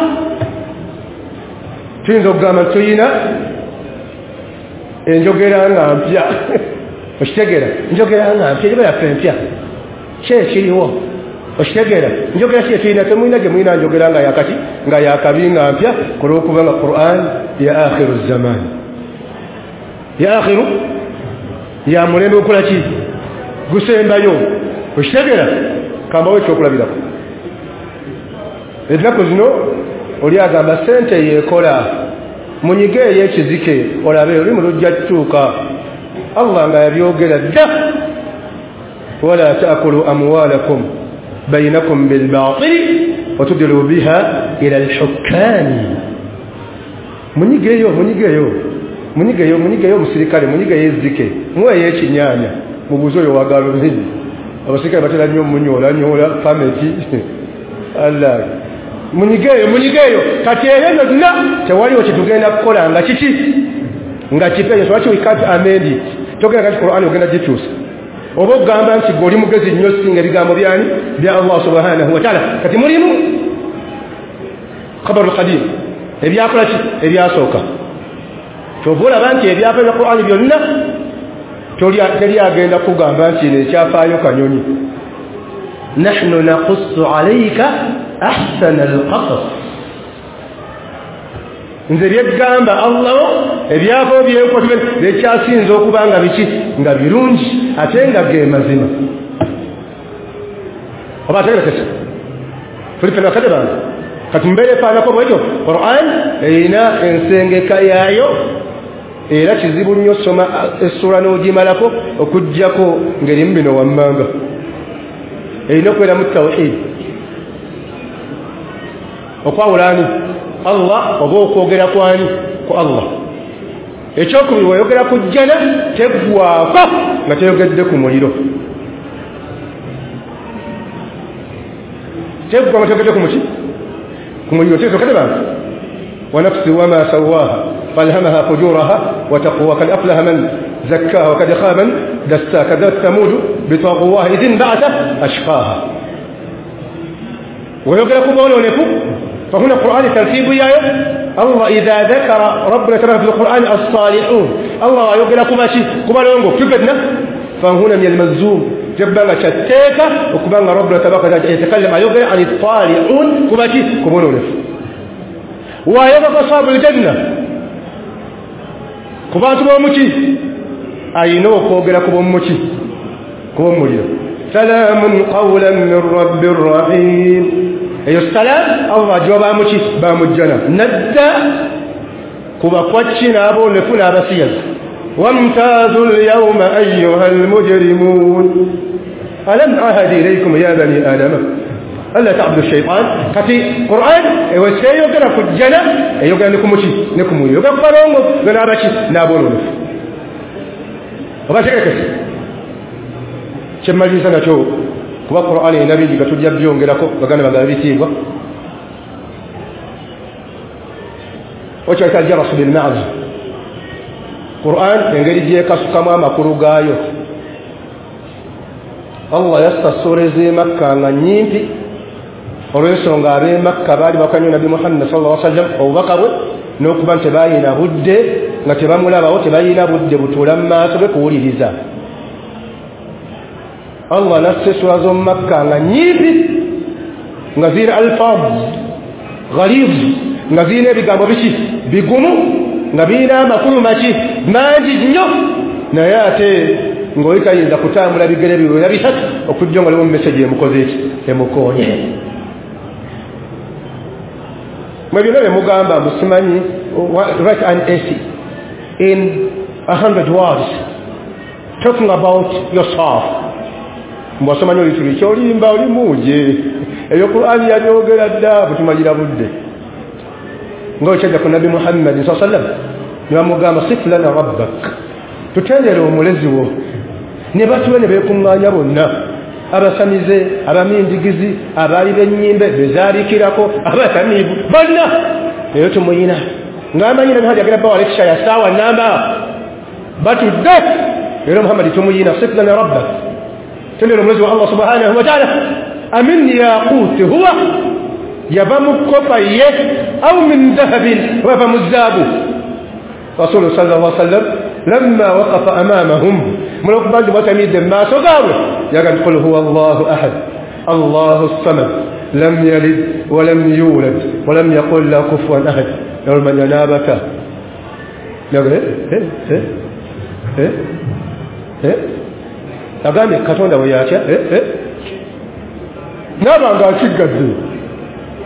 tuyinza okugamba tuyina enjogera nga mpya okitegera njogera nga mpya eba yaffe mpya kyekiriwo okitegera njogera ki tuyina temulina gye mulina njogera nga yakati nga yakabi nga mpya kulwokuba nga Qur'an ya akhiru zaman ya akhiru ya mulembe okola ki gusembayo okitegera kambawo ekyokulabirako ennaku zino oli agamba sente yekola munyige ey'ekizike olabe oli mu lujja tutuuka Allah nga yabyogera dda wala taakulu amwalakum bainakum bilbatili watudilu biha ila alhukami munyigeyo munyigeyo munyigeyo munyigeyo musirikale munyigeyo ezike muweyo ekinyanya mubuzo oyo wagala nini abasirikale batera nnyo munyola nyola fameti Allah munyigeyo munyigeyo kati eyo zonna tewaliwo kitugenda kukola nga kiki nga kipeyo so we can't amend it togera kati Qur'an ogenda gikyusa oba ogamba nti goli mugezi nnyo singa ebigambo byani bya Allah subhanahu wa ta'ala kati mulimu khabaru qadim ebyakola ki ebyasooka kyovula banti ebyafanya Qur'an byonna teri agenda kugamba nti nekyafaayo kanyonyi nahnu naqussu alayka ahsana alqasas nze byegamba Allah ebyafo byenkotube nekyasinza okubanga biki nga birungi ate nga ge mazima oba tegerekese tulipena kadebanga kati mbere faanako bwekyo Qur'an erina ensengeka yaayo era kizibu nnyo soma essula n'ogimalako okuggyako ng'erimu bino wammanga erina okubeera mu tawhid okwawulaani Allah oba okwogera kwani ku Allah ekyokubiri wayogera ku jjana teggwaako nga teyogedde ku muliro teggwa nga teyogedde ku muki ku muliro tesokate bantu wa nafsi wama sawaha falhamaha fujuraha wa taqwa kad aflaha man zakkaha wa kad khaba man dassaha kadhabat thamud bitagwaha idhin ba'atha ashqaha wayogera ku bwononefu فهنا القرآن ترتيب يايو الله إذا ذكر ربنا تبارك في القرآن الصالحون الله يقول لكم ماشي كما نقول تبدنا فهنا من الملزوم جبنا شتيكا وكما ربنا تبارك يتكلم يقول عن الصالحون كما شي كما نقول ويبقى أصحاب الجنة كما تبقى مشي أينو كوغ لكم مشي كما مولي سلام قولا من رب الرحيم ايو السلام الله جوابا مشي بامجنا ندى كوبا كواتشينا ابو لفنا بسيز وامتازوا اليوم ايها المجرمون الم اعهد اليكم يا بني ادم الا تعبدوا الشيطان كتي قران ايو سيو كنا كجنا ايو كان لكم مشي نكم يو كفرونغو غنا باشي نابولو وباشي كيف كما جيسنا تو kuba Qur'an nabi gatujja byongerako bagana bagabitibwa ocha tajja rasul bil ma'z Qur'an engeri je kasukamu amakuru gayo Allah yastasurize Makka nga nyimpi olwensonga abe Makka bali bakanyo nabi Muhammad sallallahu alaihi wasallam obubakabwe n'okuba nti bayina budde nga tebamulabawo tebayina budde butulamma sobe kuwuliriza Allah nasesura zo Makka nga nyipi nga zira alfaz ghalib nga zina ebigambo biki bigumu nga bina amakulu maki mangi nnyo naye ate ng'oyitayinza kutambula bigere bibiri bisatu okujja nga waliwo message emukoze eki emukonye mwe byonna bye mugamba musimanyi write an essay in a hundred words talking about yourself mbasoma nyo lituli kyolimba oli muje eyo Qur'an yanyogera dda butumalira budde ngochaja ku nabi Muhammad sallallahu alaihi wasallam niwamugamba sif lana rabbak tutendere omulezi wo ne batuwe ne bekunganya bonna abasamize abamindigizi abali benyimbe bezarikirako abatamibu bonna eyo tumuyina ngamba nyina haja gera bawa lecture ya sawa namba batudde eyo Muhammad tumuyina sif lana rabbak تنير مزوى الله سبحانه وتعالى أمن ياقوت هو يبم كفيه أو من ذهب وفم الزاب رسول صلى الله عليه وسلم لما وقف أمامهم من أقبل وتميد ما سقاوه يقول قل هو الله أحد الله الصمد لم يلد ولم يولد ولم يقل له كفوا أحد يقول من ينابك يقول إيه إيه إيه إيه agambye katonda we yatya eh eh nabanga akigadde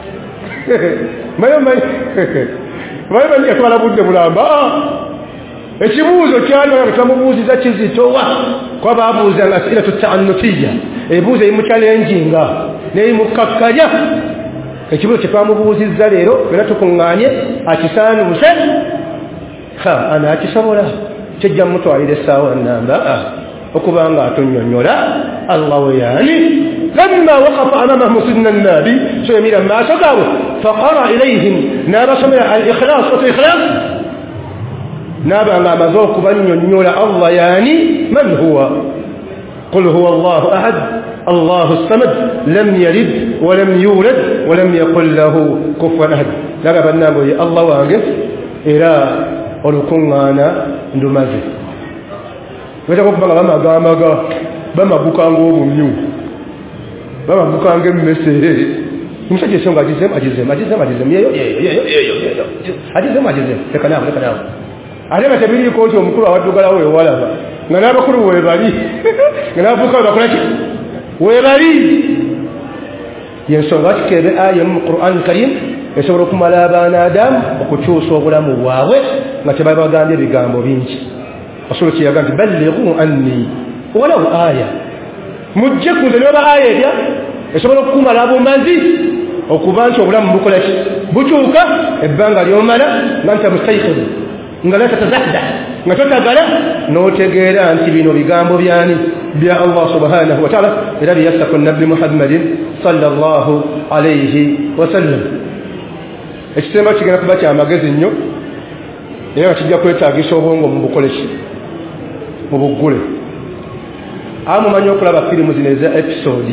mayo mayo mayo mayo katwala budde bulamba ekibuuzo kyali nga twamubuuziza kizitowa kwa baabuuza nga asila tutannutiya ebuuza emuchalenjinga neyimukakkanya ekibuuzo kyetwamubuuzizza leero era tukuŋŋaanye akisaanuuse ha ana akisobola kijja mutwalira essaawa namba okubanga atonnyonnyola Allah we yaani lamma waqafa amamahum sidna nabi suyamira maaso gaabwe faqara ilayhim n'abasomera al-ikhlas wa ikhlas n'abanga amaze okubannyonnyola Allah yaani man huwa qul huwa Allahu ahad Allahu samad lam yalid wa lam yulad wa lam yakul lahu kufuwan ahad laga bannango ye Allah wange era olukuŋŋaana ndumaze weta kubanga bamagamaga bamagukanga obumyu bamagukanga emmese umusajja esonga agizemu agizemu agizemu agizemu yeyo yeyo yeyo yeyo agizemu agizemu leka naawe leka naawe ate nga tebiriiko nti omukulu awaddugalawo wewalaba nga n'abakulu weebali nga n'abavubuka webakola ki weebali yensonga kikeebe aya mu Qur'an Karim esobola okumala abaana Adamu okukyusa obulamu bwabwe nga tebabagambye ebigambo bingi Rasul kiyaga nti ballighu anni walaw aya mujje kunze neba aya erya esobola okukumala abumazi okuba nti obulamu bukola ki bukyuka ebbanga lyomala nga nti mustayqiz nga la tatazahda nga totagala n'otegeera nti bino bigambo byani bya Allah subhanahu wa ta'ala era byasaku nabbi Muhammadin sallallahu alayhi wa sallam ekisemba kigenda kuba kyamagezi nnyo era kijja kwetaagisa obwongo mu bukoleki mu buggule amumanyi okulaba firimu zino eza episode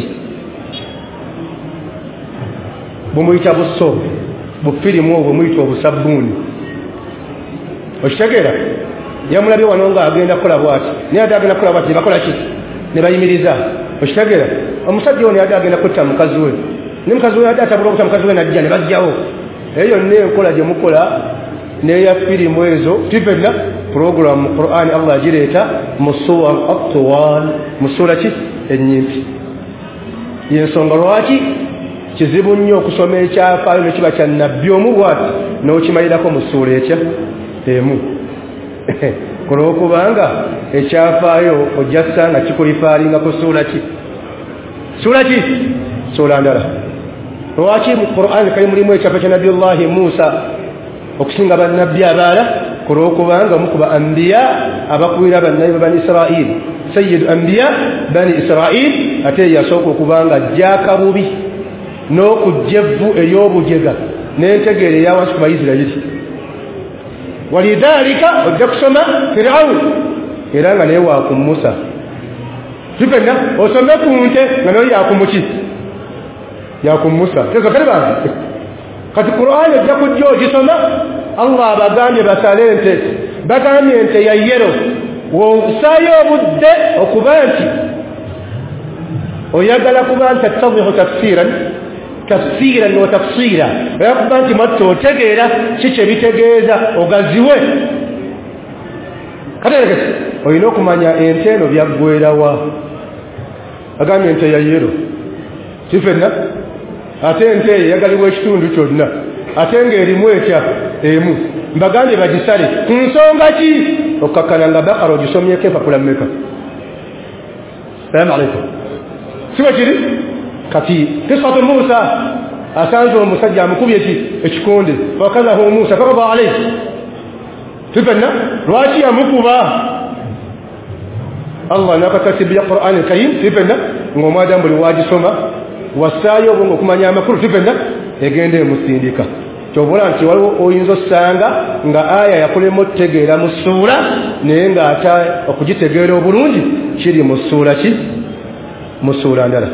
bumuyita buso bufirimu obwo muyita obusabbuuni okitegeera yamulabye wano nga agenda kukola bwati naye ate agenda kukola bwati nebakola ki ne bayimiriza okitegeera omusajja ono yadde agenda kutta mukazi we ne mukazi we yadde atabula okutta mukazi we najja ne bajjawo eyo nenkola gye mukola neya firimu ezo tibena program mu Qur'an Allah agireeta mu suwar at-tuwal mu sura ki ennyimpi yensonga lwaki kizibu nnyo okusoma ekyafaayo ne kiba kya nabbi omu bwati n'okimalirako mu sura ekya emu kulwokubanga ekyafaayo ojja ssanga kikulifaalinga ku sura ki sura ki sura ndala lwaki mu Qur'an kali mulimu ekyapa kya nabiyullahi Musa okusinga bannabbi abaala kulwokubanga mukuba anbiya abakuwira bannabbi bani Israil sayyidu anbiya bani Israil ate yasooka okubanga jjaaka bubi n'okujjevvu ey'obujega n'entegeera eyawansi ku Bayisirayiri walidhalika ojja kusoma Firaun era nga naye waaku Musa tupenda osome ku nte nga naye yakumuki yaku Musa tezo kale bantu kati Qur'an ejja kujja ogisoma Allah abagambye basale ente bagambye ente ya yero wosayo obudde okuba nti oyagala kuba nti tafsiru tafsiran tafsiran wa tafsira yakuba nti matto otegeera kiki bitegeeza ogaziwe katelekese olina okumanya ente eno byaggwerawa agambye ente ya yero kifenna ate ente yagalibwa ekitundu kyonna ate ng'erimu etya emu mbagambye bagisale ku nsonga ki okkakkana nga Bakara ogisomyeko empapula mmeka salaamu alaykum siwe kiri kati kisatu Musa asanze omusajja amukubye ki ekikonde wakazahu Musa farada alayhi tufenna lwaki yamukuba Allah nakatasibu ya Qur'an al-Karim tufenna ng'omwadamu buli wagisoma wasaayo obwongo okumanya amakulu tufenna egende emusindika kyobula nti waliwo oyinza osanga nga aya yakulemu otegeera mu ssuula naye ng'ata okugitegeera obulungi kiri mu ssuula ki mu ssuula ndala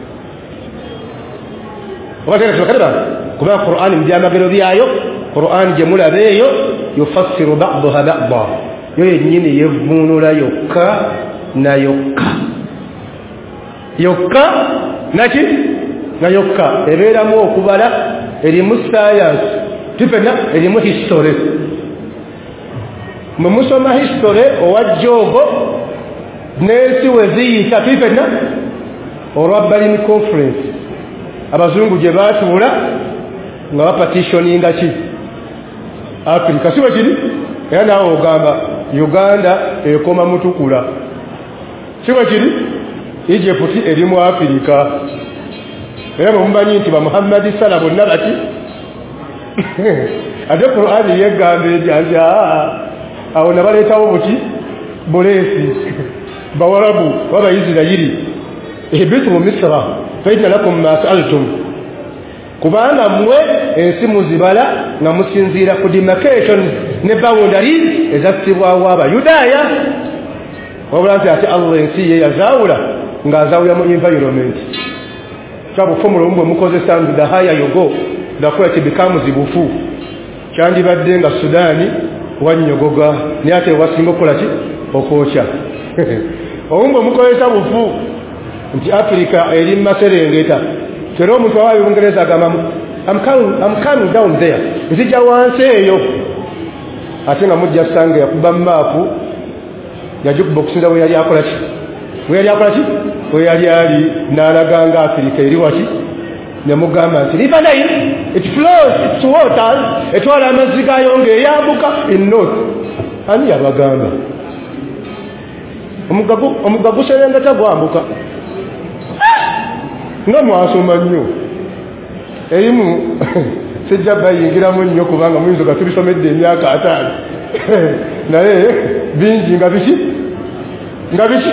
obategeera kuba Qur'an mu byamagero byayo Qur'an gye mulaba eyo yufassiru ba'daha ba'da yo yennyini yevvuunula yokka na yokka yokka naki na yokka ebeeramu okubala erimu science tufena erimu history mumusoma history owa Jogo n'ensi weziyita tufena olwa Berlin conference abazungu gye baatuula nga bapatitioninga ki Africa siwe kiri era naawe ogamba Uganda ekoma mutukula kiba kiri Egypt eri mu Afrika era mumanyi nti ba Muhammad sala bonna bati ade Qur'ani yegambe jaja awo nabaletawo buti bulesi bawarabu waba Israeli ebitu mu Misra fa inna lakum ma sa'altum kubanga mwe ensi muzibala nga musinzira ku demarcations ne boundaries ezasibwawo abayudaaya wabula nti ate Allah ensi ye yazawula ng'azawula mu environment kyabufumula omubwe mukozesa nti the higher you go the quality becomes bufu kyandibadde nga Sudani wannyogoga naye ate wasinga okukola ki okwokya omubwe mukozesa bufu nti Africa eri maserengeta kero omuntu awayo Bungereza agamba I'm coming, I'm coming down there nzija wansi eyo ate nga mujja sange yakuba maapu yajukuba okusinza we yali akola ki we yali akola ki we yali ali n'alaganga Africa eri waki ne mugamba nti river Nile it flows its waters etwala amazzi gayo ng'eyambuka in north ani yabagamba omugga guserengeta gwambuka nga mwasoma nnyo erimu sijja bayingiramu nnyo kubanga muyinza nga tubisomedde emyaka ataano naye bingi nga biki nga biki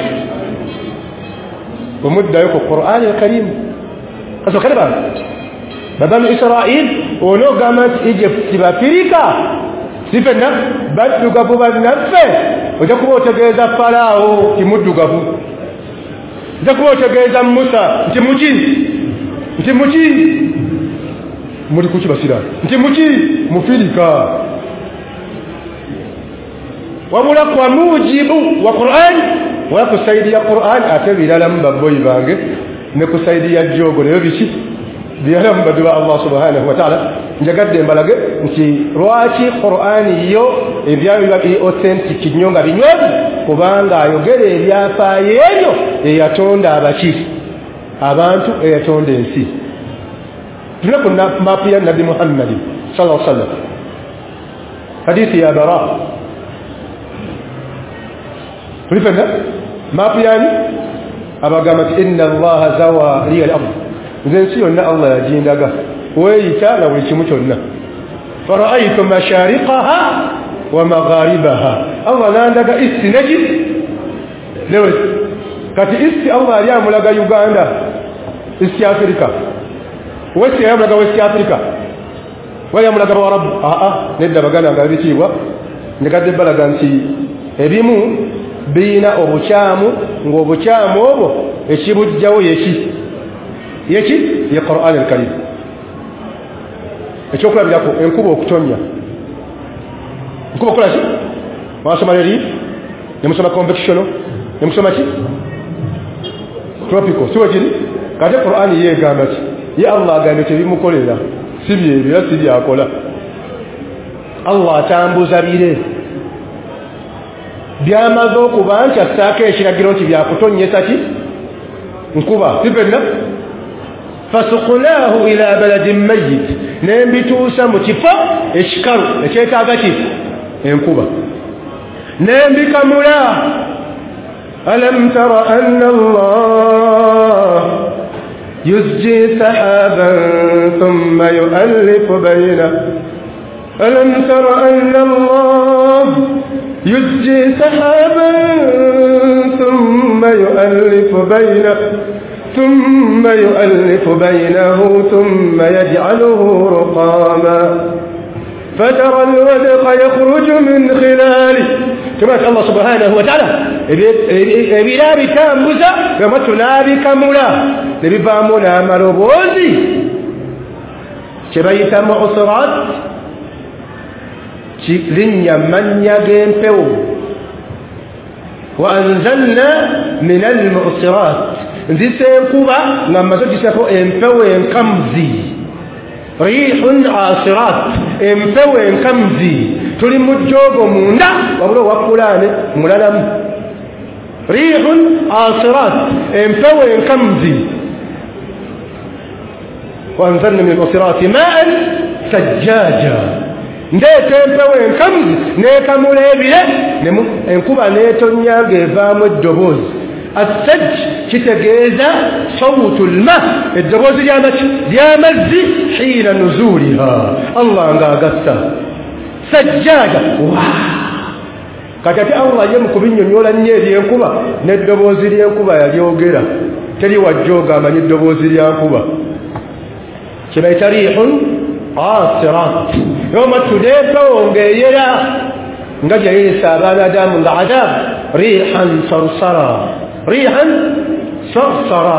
omuddayo ku Qur'ani al-Karim kasokere bano babanu Israel onogamba nti Egypt bafirika sifenna baddugavu bannaffe ojja kuba otegeeza Falaawo timuddugavu ojja kuba otegeeza Musa nti muki nti muki muri kuki basira nti muki mufirika wabula kwa mujibu wa Qur'an wala kusaidia Qur'an ate bilala mbabboyi bange ne kusaidia jogo ne biki bilala mbadwa Allah subhanahu wa ta'ala njagadde mbalage nti lwaki Qur'an yo ebyayo biba authentic nyonga binywaji kubanga ayogera ebyafaayo ebyo eyatonda abaki abantu eyatonda ensi tunako na mapu ya Nabi Muhammad sallallahu alaihi wasallam hadithi ya Bara tulifenda mapu yani abagamba inna Allah zawa li al-ard nzensi yonna Allah yajindaga weyita na buli kimu kyonna fara'aytu mashariqaha wa magharibaha Allah nandaga istinaji lewe kati isti Allah ali amulaga Uganda isti Africa wesi yamulaga west Africa wali amulaga Warab a a nedda bagana ngabitibwa ngadde balaga nti ebimu bina obukyamu ng'obukyamu obwo ekibujjawo yeki yeki ya Qur'an al-Karim ekyokulabirako enkuba okutonya enkuba okola ki mwasoma relief nemusoma convection nemusoma ki tropical siwe kiri kate Qur'an yegamba ki ye Allah agambye tebimukolera si byebyo si byakola Allah atambuza bire byamaze okuba nti assaako ekiragiro nti byakutonyesa ki nkuba sipenna fasuqnaahu ila baladin mayyit nembituusa mu kifo ekikalu ekyetaaga ki enkuba nembikamula alam tara anna Allah yusji sahaban thumma yu'allifu bayna alam tara anna Allah يسجي سحابا ثم يؤلف بينه ثم يؤلف بينه ثم يجعله رقاما فترى الودق يخرج من خلاله كما قال الله سبحانه وتعالى بلا بكاموزا كما تنابي كامولا لبفامنا مروبوزي كبيت معصرات linnya mannya gempewo wa anzalna min al-mu'sirat ndise kuba ngamazo kisako empewo enkamzi rihun asirat empewo enkamzi tuli mujogo munda wabula wakulane mulalamu rihun asirat empewo enkamzi wa anzalna min al-mu'sirat ma'an sajjaja ndeeta empewo enkamuzi neekamula ebire enkuba neetonyanga evaamu eddoboozi. Assajj kitegeeza sawutu lma, eddoboozi ly'amazzi hiina nuzuuliha, Allah ng'agassa sajjaaja waa. Kati ate Allah ye mu kubinnyonnyola nnyo eby'enkuba n'eddoboozi ly'enkuba yalyogera, teri wajjooga amanyi eddoboozi lya nkuba. Kye bayita riihun aasira, yoma tuleepewo ng'eyera nga gyayeresa abaana Adamu nga adab riihan sarsara, riihan sarsara.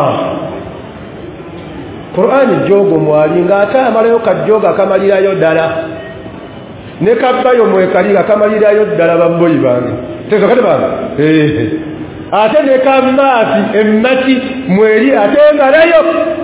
Qur'ani jjoogo mwali ng'ate amalayo kajjooga akamalirayo ddala, ne kabbayo mwekaliga kamalirayo ddala babboyi bange tezo kati bange eh ate ne kamati emmati mweri ate ngalayo.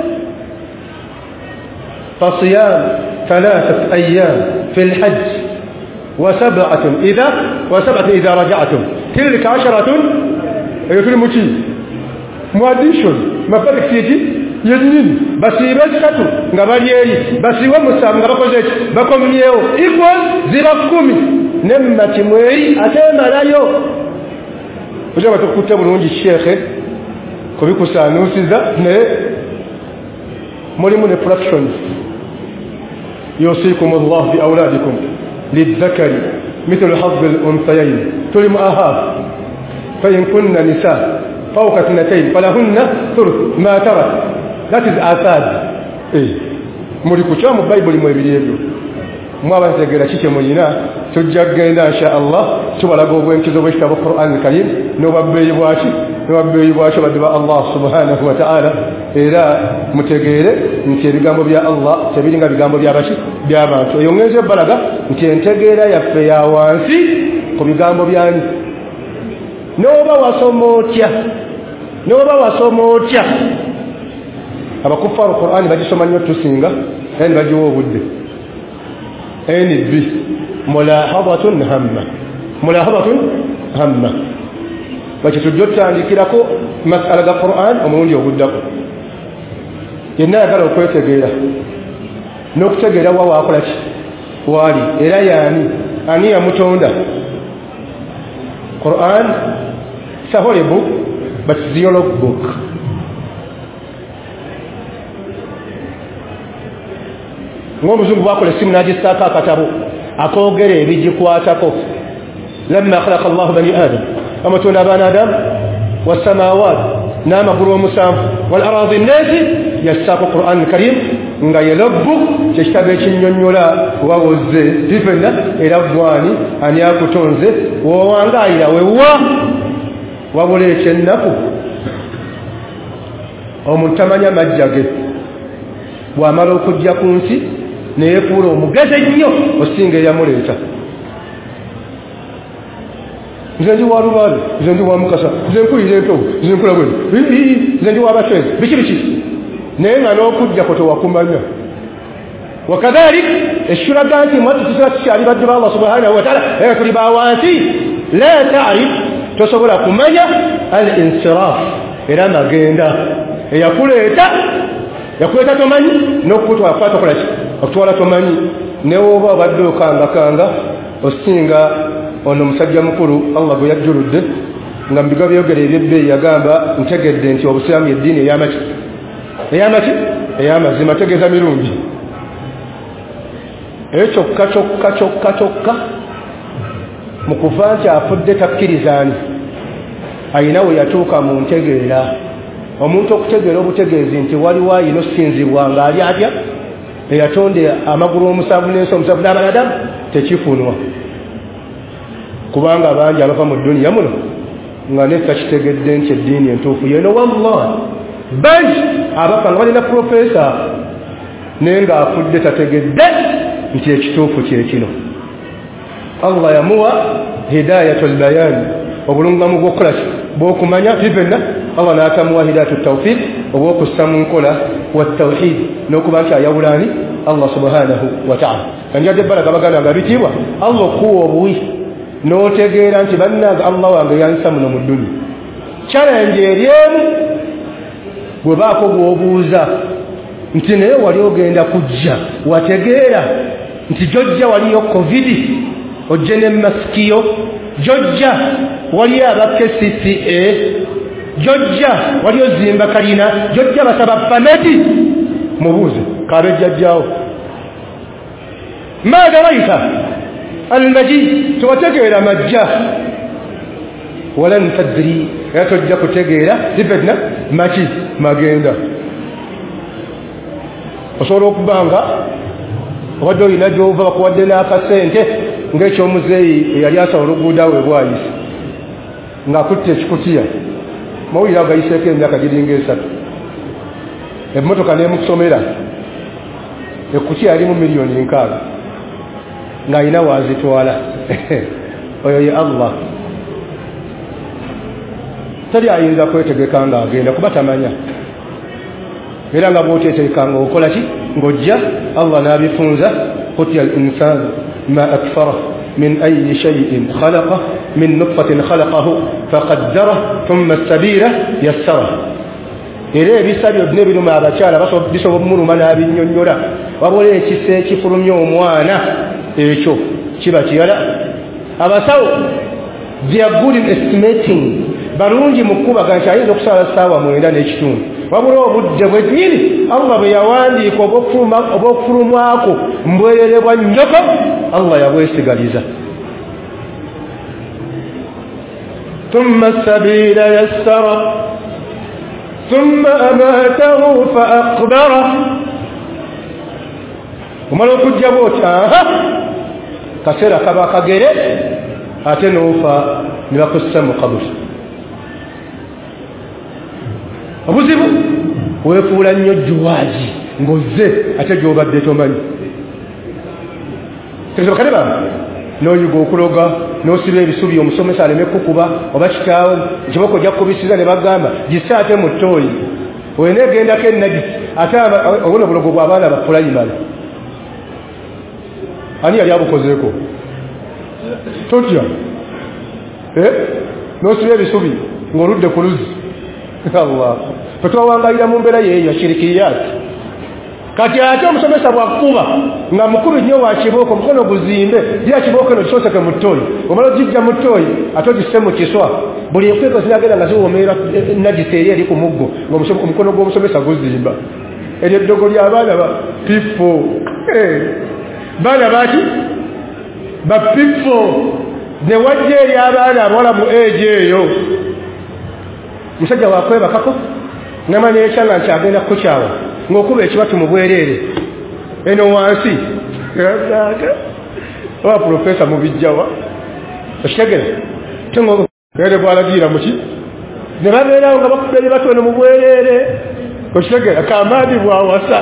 Fasiyam thalathat ayyam fi al-hajj wa sab'atun idha wa sab'atun idha raja'tum tilka asharatun ayfil muti muaddition mafalikiti yenini basiba zikatu nga bali eri basiwa musamu nga bakoze bakomyewo equal zira kumi nemma kimweri atemalayo ojaba tukutte bulungi shekhe kubikusanusiza ne mulimu ne fractions. yusikum Allah bi awladikum lidhakari mithlu hadhi al-unthayayn tulimu ahaf fa in kunna nisa fawqa ithnatayn falahunna thuluth ma tarak. That is asad. Eh. Muri kucha mu Bible mu ebiri ebyo. Mwabantegera kike muyina tujja genda insha Allah tubalaga obwenkizo bw'ekitabo Qur'an al-Karim n'obabbeeyi bwaki n'obabbeeyi bwaki badiba Allah subhanahu wa ta'ala. Era mutegeere nti ebigambo bya Allah tebiringa bigambo by'abaki by'abantu. Eyo ngenze balaga nti entegeera yaffe ya wansi ku bigambo byani. N'oba wasoma otya n'oba wasoma otya abakufaru Qur'ani bagisoma nnyo tusinga eni bagiwa obudde. Eni bi mulahabatun hamma, mulahabatun hamma bakitujja otandikirako masala ga Qur'an omulundi oguddako. Yenna ayagala okwetegeera n'okutegeera wa waakola ki waali era yaani ani yamutonda. Qur'an it's a holy book but it's the yellow book. Ng'omuzungu bwakola essimu n'agissaako akatabo akoogera ebigikwatako. Lamma khalaqa Allahu bani Adam, amatunda abaana Adamu wassamaawaat n'amagulu omusanvu wal araadi nneesi yassaako Qur'an al-Karim nga ye logbook kyekitabo ekinnyonnyola wawoze tifenna era gwani ani akutonze wowangaayira wewa wabula ekyennaku omuntu tamanya majja ge bw'amala okujja ku nsi neyefuula omugezi ennyo osinga eyamuleeta. Nze ndi wa Lubaale, nze ndi wa Mukasa, nze nkulira entobo, nze nkula bwezi, nze ndi wa Baswezi, biki biki naye nga n'okujja ko tewakumanya. Wakadhalik eshulaga nti mwatu kisira kikyali badde ba Allah subhanahu wa ta'ala era tuli ba wansi la ta'rif tosobola kumanya al-insiraf era magenda eyakuleeta yakuleeta tomanyi n'okutwala kwata kola ki okutwala tomanyi newoba badde okanga kanga osinga ono musajja mukulu Allah gwe yajjuludde nga mbiga byogere ebyebbeeyi yagamba ntegedde nti obusiraamu eddiini ey'amaki ey'amaki ey'amazima tegeeza mirungi ekyokka kyokka kyokka kyokka mu kuva nti afudde takkirizaani ayina we yatuuka mu ntegeera. Omuntu okutegeera obutegeezi nti waliwo ayina osinzibwa ng'ali atya eyatonde amagulu omusanvu n'ensi omusanvu n'abanadamu tekifunwa kubanga bangi abava mu dduniya muno nga netta kitegedde nti eddiini entuufu yeno wallahi bangi abafa nga balina profesa naye ng'afudde tategedde nti ekituufu kyekino. Allah yamuwa hidayatul bayan obulungamu bw'okukola bw'okumanya bibenna. Allah n'atamuwa hidayatu tawfiq obw'okussa mu nkola wa tawhid n'okuba nti ayawulaani Allah subhanahu wa ta'ala. Kanjadde balaga baganda nga bitiibwa Allah okuwa obuwi n'otegeera nti bannange Allah wange yansa muno mu ddunya. Challenge eryemu bwe baako gw'obuuza nti naye wali ogenda kujja wategeera nti jojja waliyo covid ojje ne maskiyo jojja waliyo aba K C C A jojja waliyo zimba kalina jojja basaba pameti mubuze kabejjajjawo ماذا رأيت المجيء توتجر مجاه ولن تدري يتوجك تجيرا دبنا ماشي ما جيندا osoro kubanga wado ina jova kwadena akasente ngecho muzeyi yali asa oluguda we bwayisi ngakutte chikutia mawira gaiseke myaka giringa esatu emotoka ne mukusomera ekutia ali mu milioni nkaaga nga ina wazitwala oyo ye Allah tali ayinza kwetegeka nga agenda kuba tamanya era nga bwotetekanga okola ki ngojja Allah n'abifunza qutila al-insan ma akfara min ayi shay'in khalaqa min nutfatin khalaqahu faqaddara thumma as-sabila yassara era ebisabyo byonna biruma abakyala bisobola omuluma n'abinnyonnyola wabula ekisa ekifulumya omwana ekyo kiba kiyala abasawo they are good in estimating balungi mu kubaga nti ayinza okusala ssaawa mwenda n'ekitundu wabula obudde bwennyini Allah bwe yawandiika obwokufulumwako mbwerere bwa nnyoko Allah yabwesigaliza ثم السبيل يسره ثم أماته فأقبره umalo kujja boti aha kasera kaba kagere ate nofa nibakosa mu kaburi obuzibu wefuula nnyo juwaji ngoze ate gyobadde tomanyi tezo kadeba noyugo okuloga nosiba ebisubi omusomesa aleme kukuba oba kitaawe ekiboko ojja kubisiza ne bagamba gisaate mu ttooyi weneegendako ennagisi ate obona obulogo bw'abaana ba pulayimale ani yali abukozeeko totya eh nosiba ebisubi ng'oludde ku luzzi Allah petwawangayira mu mbeera yeeyo ya shirikiyati kati ate omusomesa bwakuba nga mukulu nnyo wa kibooko omukono guzimbe gira kibooko eno kisoseke mu ttooyi omala ogijja mu ttooyi ate ogisse mu kiswa buli enkweko zinagenda nga ziwomeera nagisi eri eri ku muggo omukono gw'omusomesa guzimba eryo eddogo ly'abaana ba pifo baana baki bapifo ne wajja eri abaana abawala mu eegi eyo musajja wakwebakako namanya ekyanga nti agenda kukukyawa ng'okuba ekibatu mu bwereere eno wansi oba profesa mubijjawa okitegere tengoere bwalagira muki ne babeerawo nga bakuba ebibatu eno mu bwereere okitegere kamaadi bwawasa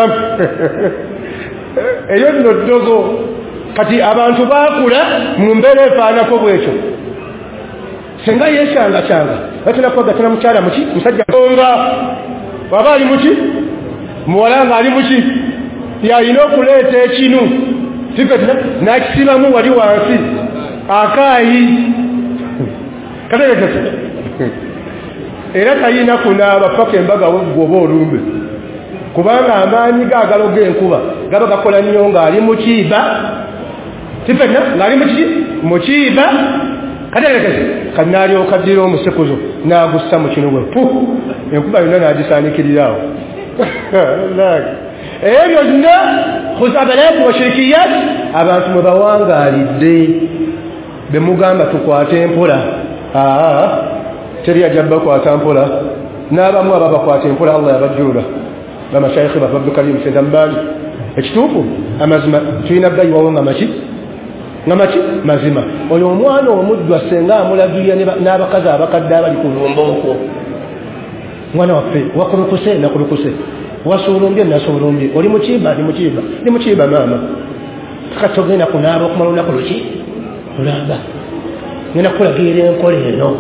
eyo nno ddogo kati abantu baakula mu mbeera efaanako bwekyo senga yekyanga kyanga batera kwagatana mukyala muki musajja nga waba ali muki muwala nga ali muki yalina okuleeta ekinu sipetna nakisibamu wali wansi akaayi katerekese era tayina kunaaba paka embaga gwoba olumbe kubanga amaanyi gaagalo g'enkuba gaba gakola nnyo ng'ali mukiiba sipetna ng'ali muki mukiiba katerekese kanaalyoka ddira omusekuzo n'agussa mu kinu bwe pu enkuba yonna n'agisaanikirirawo eyo byonna khusabalaku washirikiyat abantu mwe bawangaalidde be mugamba tukwate empola aa teri ajja bakwata mpola n'abamu aba bakwata empola Allah yabajjulula bamashayikhi bafa abdukarim sendambaali ekituufu amazima tulina gayiwawo nga maki nga maki mazima oyo omwana omujjwa senga amulagirira n'abakazi abakadde abali ku lumbooko mwana waffe wakulukuse nakulukuse wasuulumbye nasuulumbye oli mukiiba ndi mukiiba ndi mukiiba maama kakati ogenda kunaaba okumala olunaku luki lulamba ngenda kukulagirira enkola eno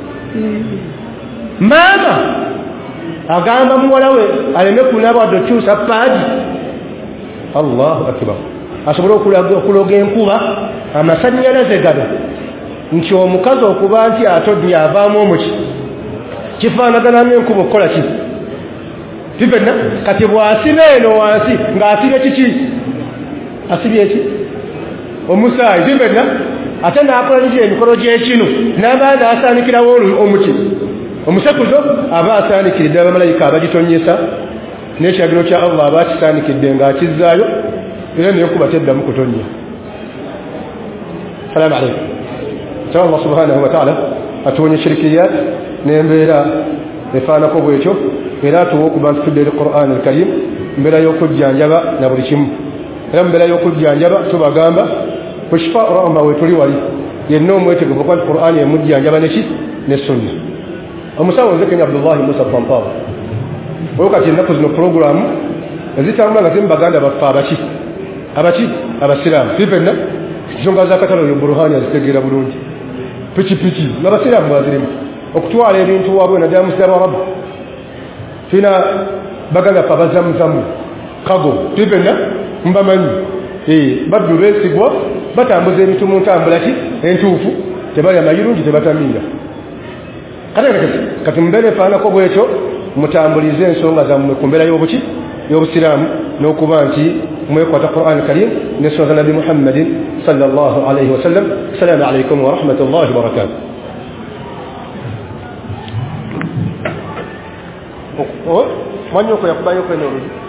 maama agamba muwala we aleme kunaaba wadde okyusa paadi allahu akbar asobole okuloga enkuba amasannyalaze gano nti omukazi okuba nti atodya avaamu omuki kifaanagana n'enkuba okukola ki tifenna kati bw'asiba eno wansi ng'asiba kiki asibye eki omusaayi zibena ate n'akola nje emikolo gy'ekino n'abaana asaanikirawo omuti omusekuzo aba asaanikidde abamalayika abagitonyesa n'ekiragiro kya Allah aba akisaanikidde ng'akizzaayo era neyokuba teddamu kutonya. Salaamu alaykum. Kyaba Allah subhanahu wa ta'ala atuwonya shirikiyat n'embeera efaanako bwekyo era atuwa okuba ntutudde eri Qur'an al-Karim mbeera y'okujjanjaba na buli kimu. Era mbeera y'okujjanjaba tubagamba ku shifa rahma wetuli wali yenna omwetegefu kwa Qur'an emujjanjaba neki ne sunna. Omusawo nze Kenya Abdullahi Musa Pampawa wakati ennaku zino programu ezitambula nga zimbaganda baffe abaki abaki abasiraamu sifenna ensonga za katalo yo Burhani azitegeera bulungi piki piki n'abasiraamu bazirimu okutwala ebintu wabwe naddala musiraamu Arabu fina baganda fa bazamuzamu kago sifenna mbamanyi eh baddu besigwa batambuza ebintu mu ntambula ki entuufu tebali amayirungi tebatamiira kati kati mbere faanako bwekyo mutambulize ensonga zammwe ku mbeera y'obuki y'obusiraamu n'okuba nti mwekwata Qur'an Karim ne sunna Nabi Muhammadin sallallahu alayhi wa sallam. Assalamu alaykum wa rahmatullahi wa barakatuh. Oh, manyo ko yakubayo ko n'oluggi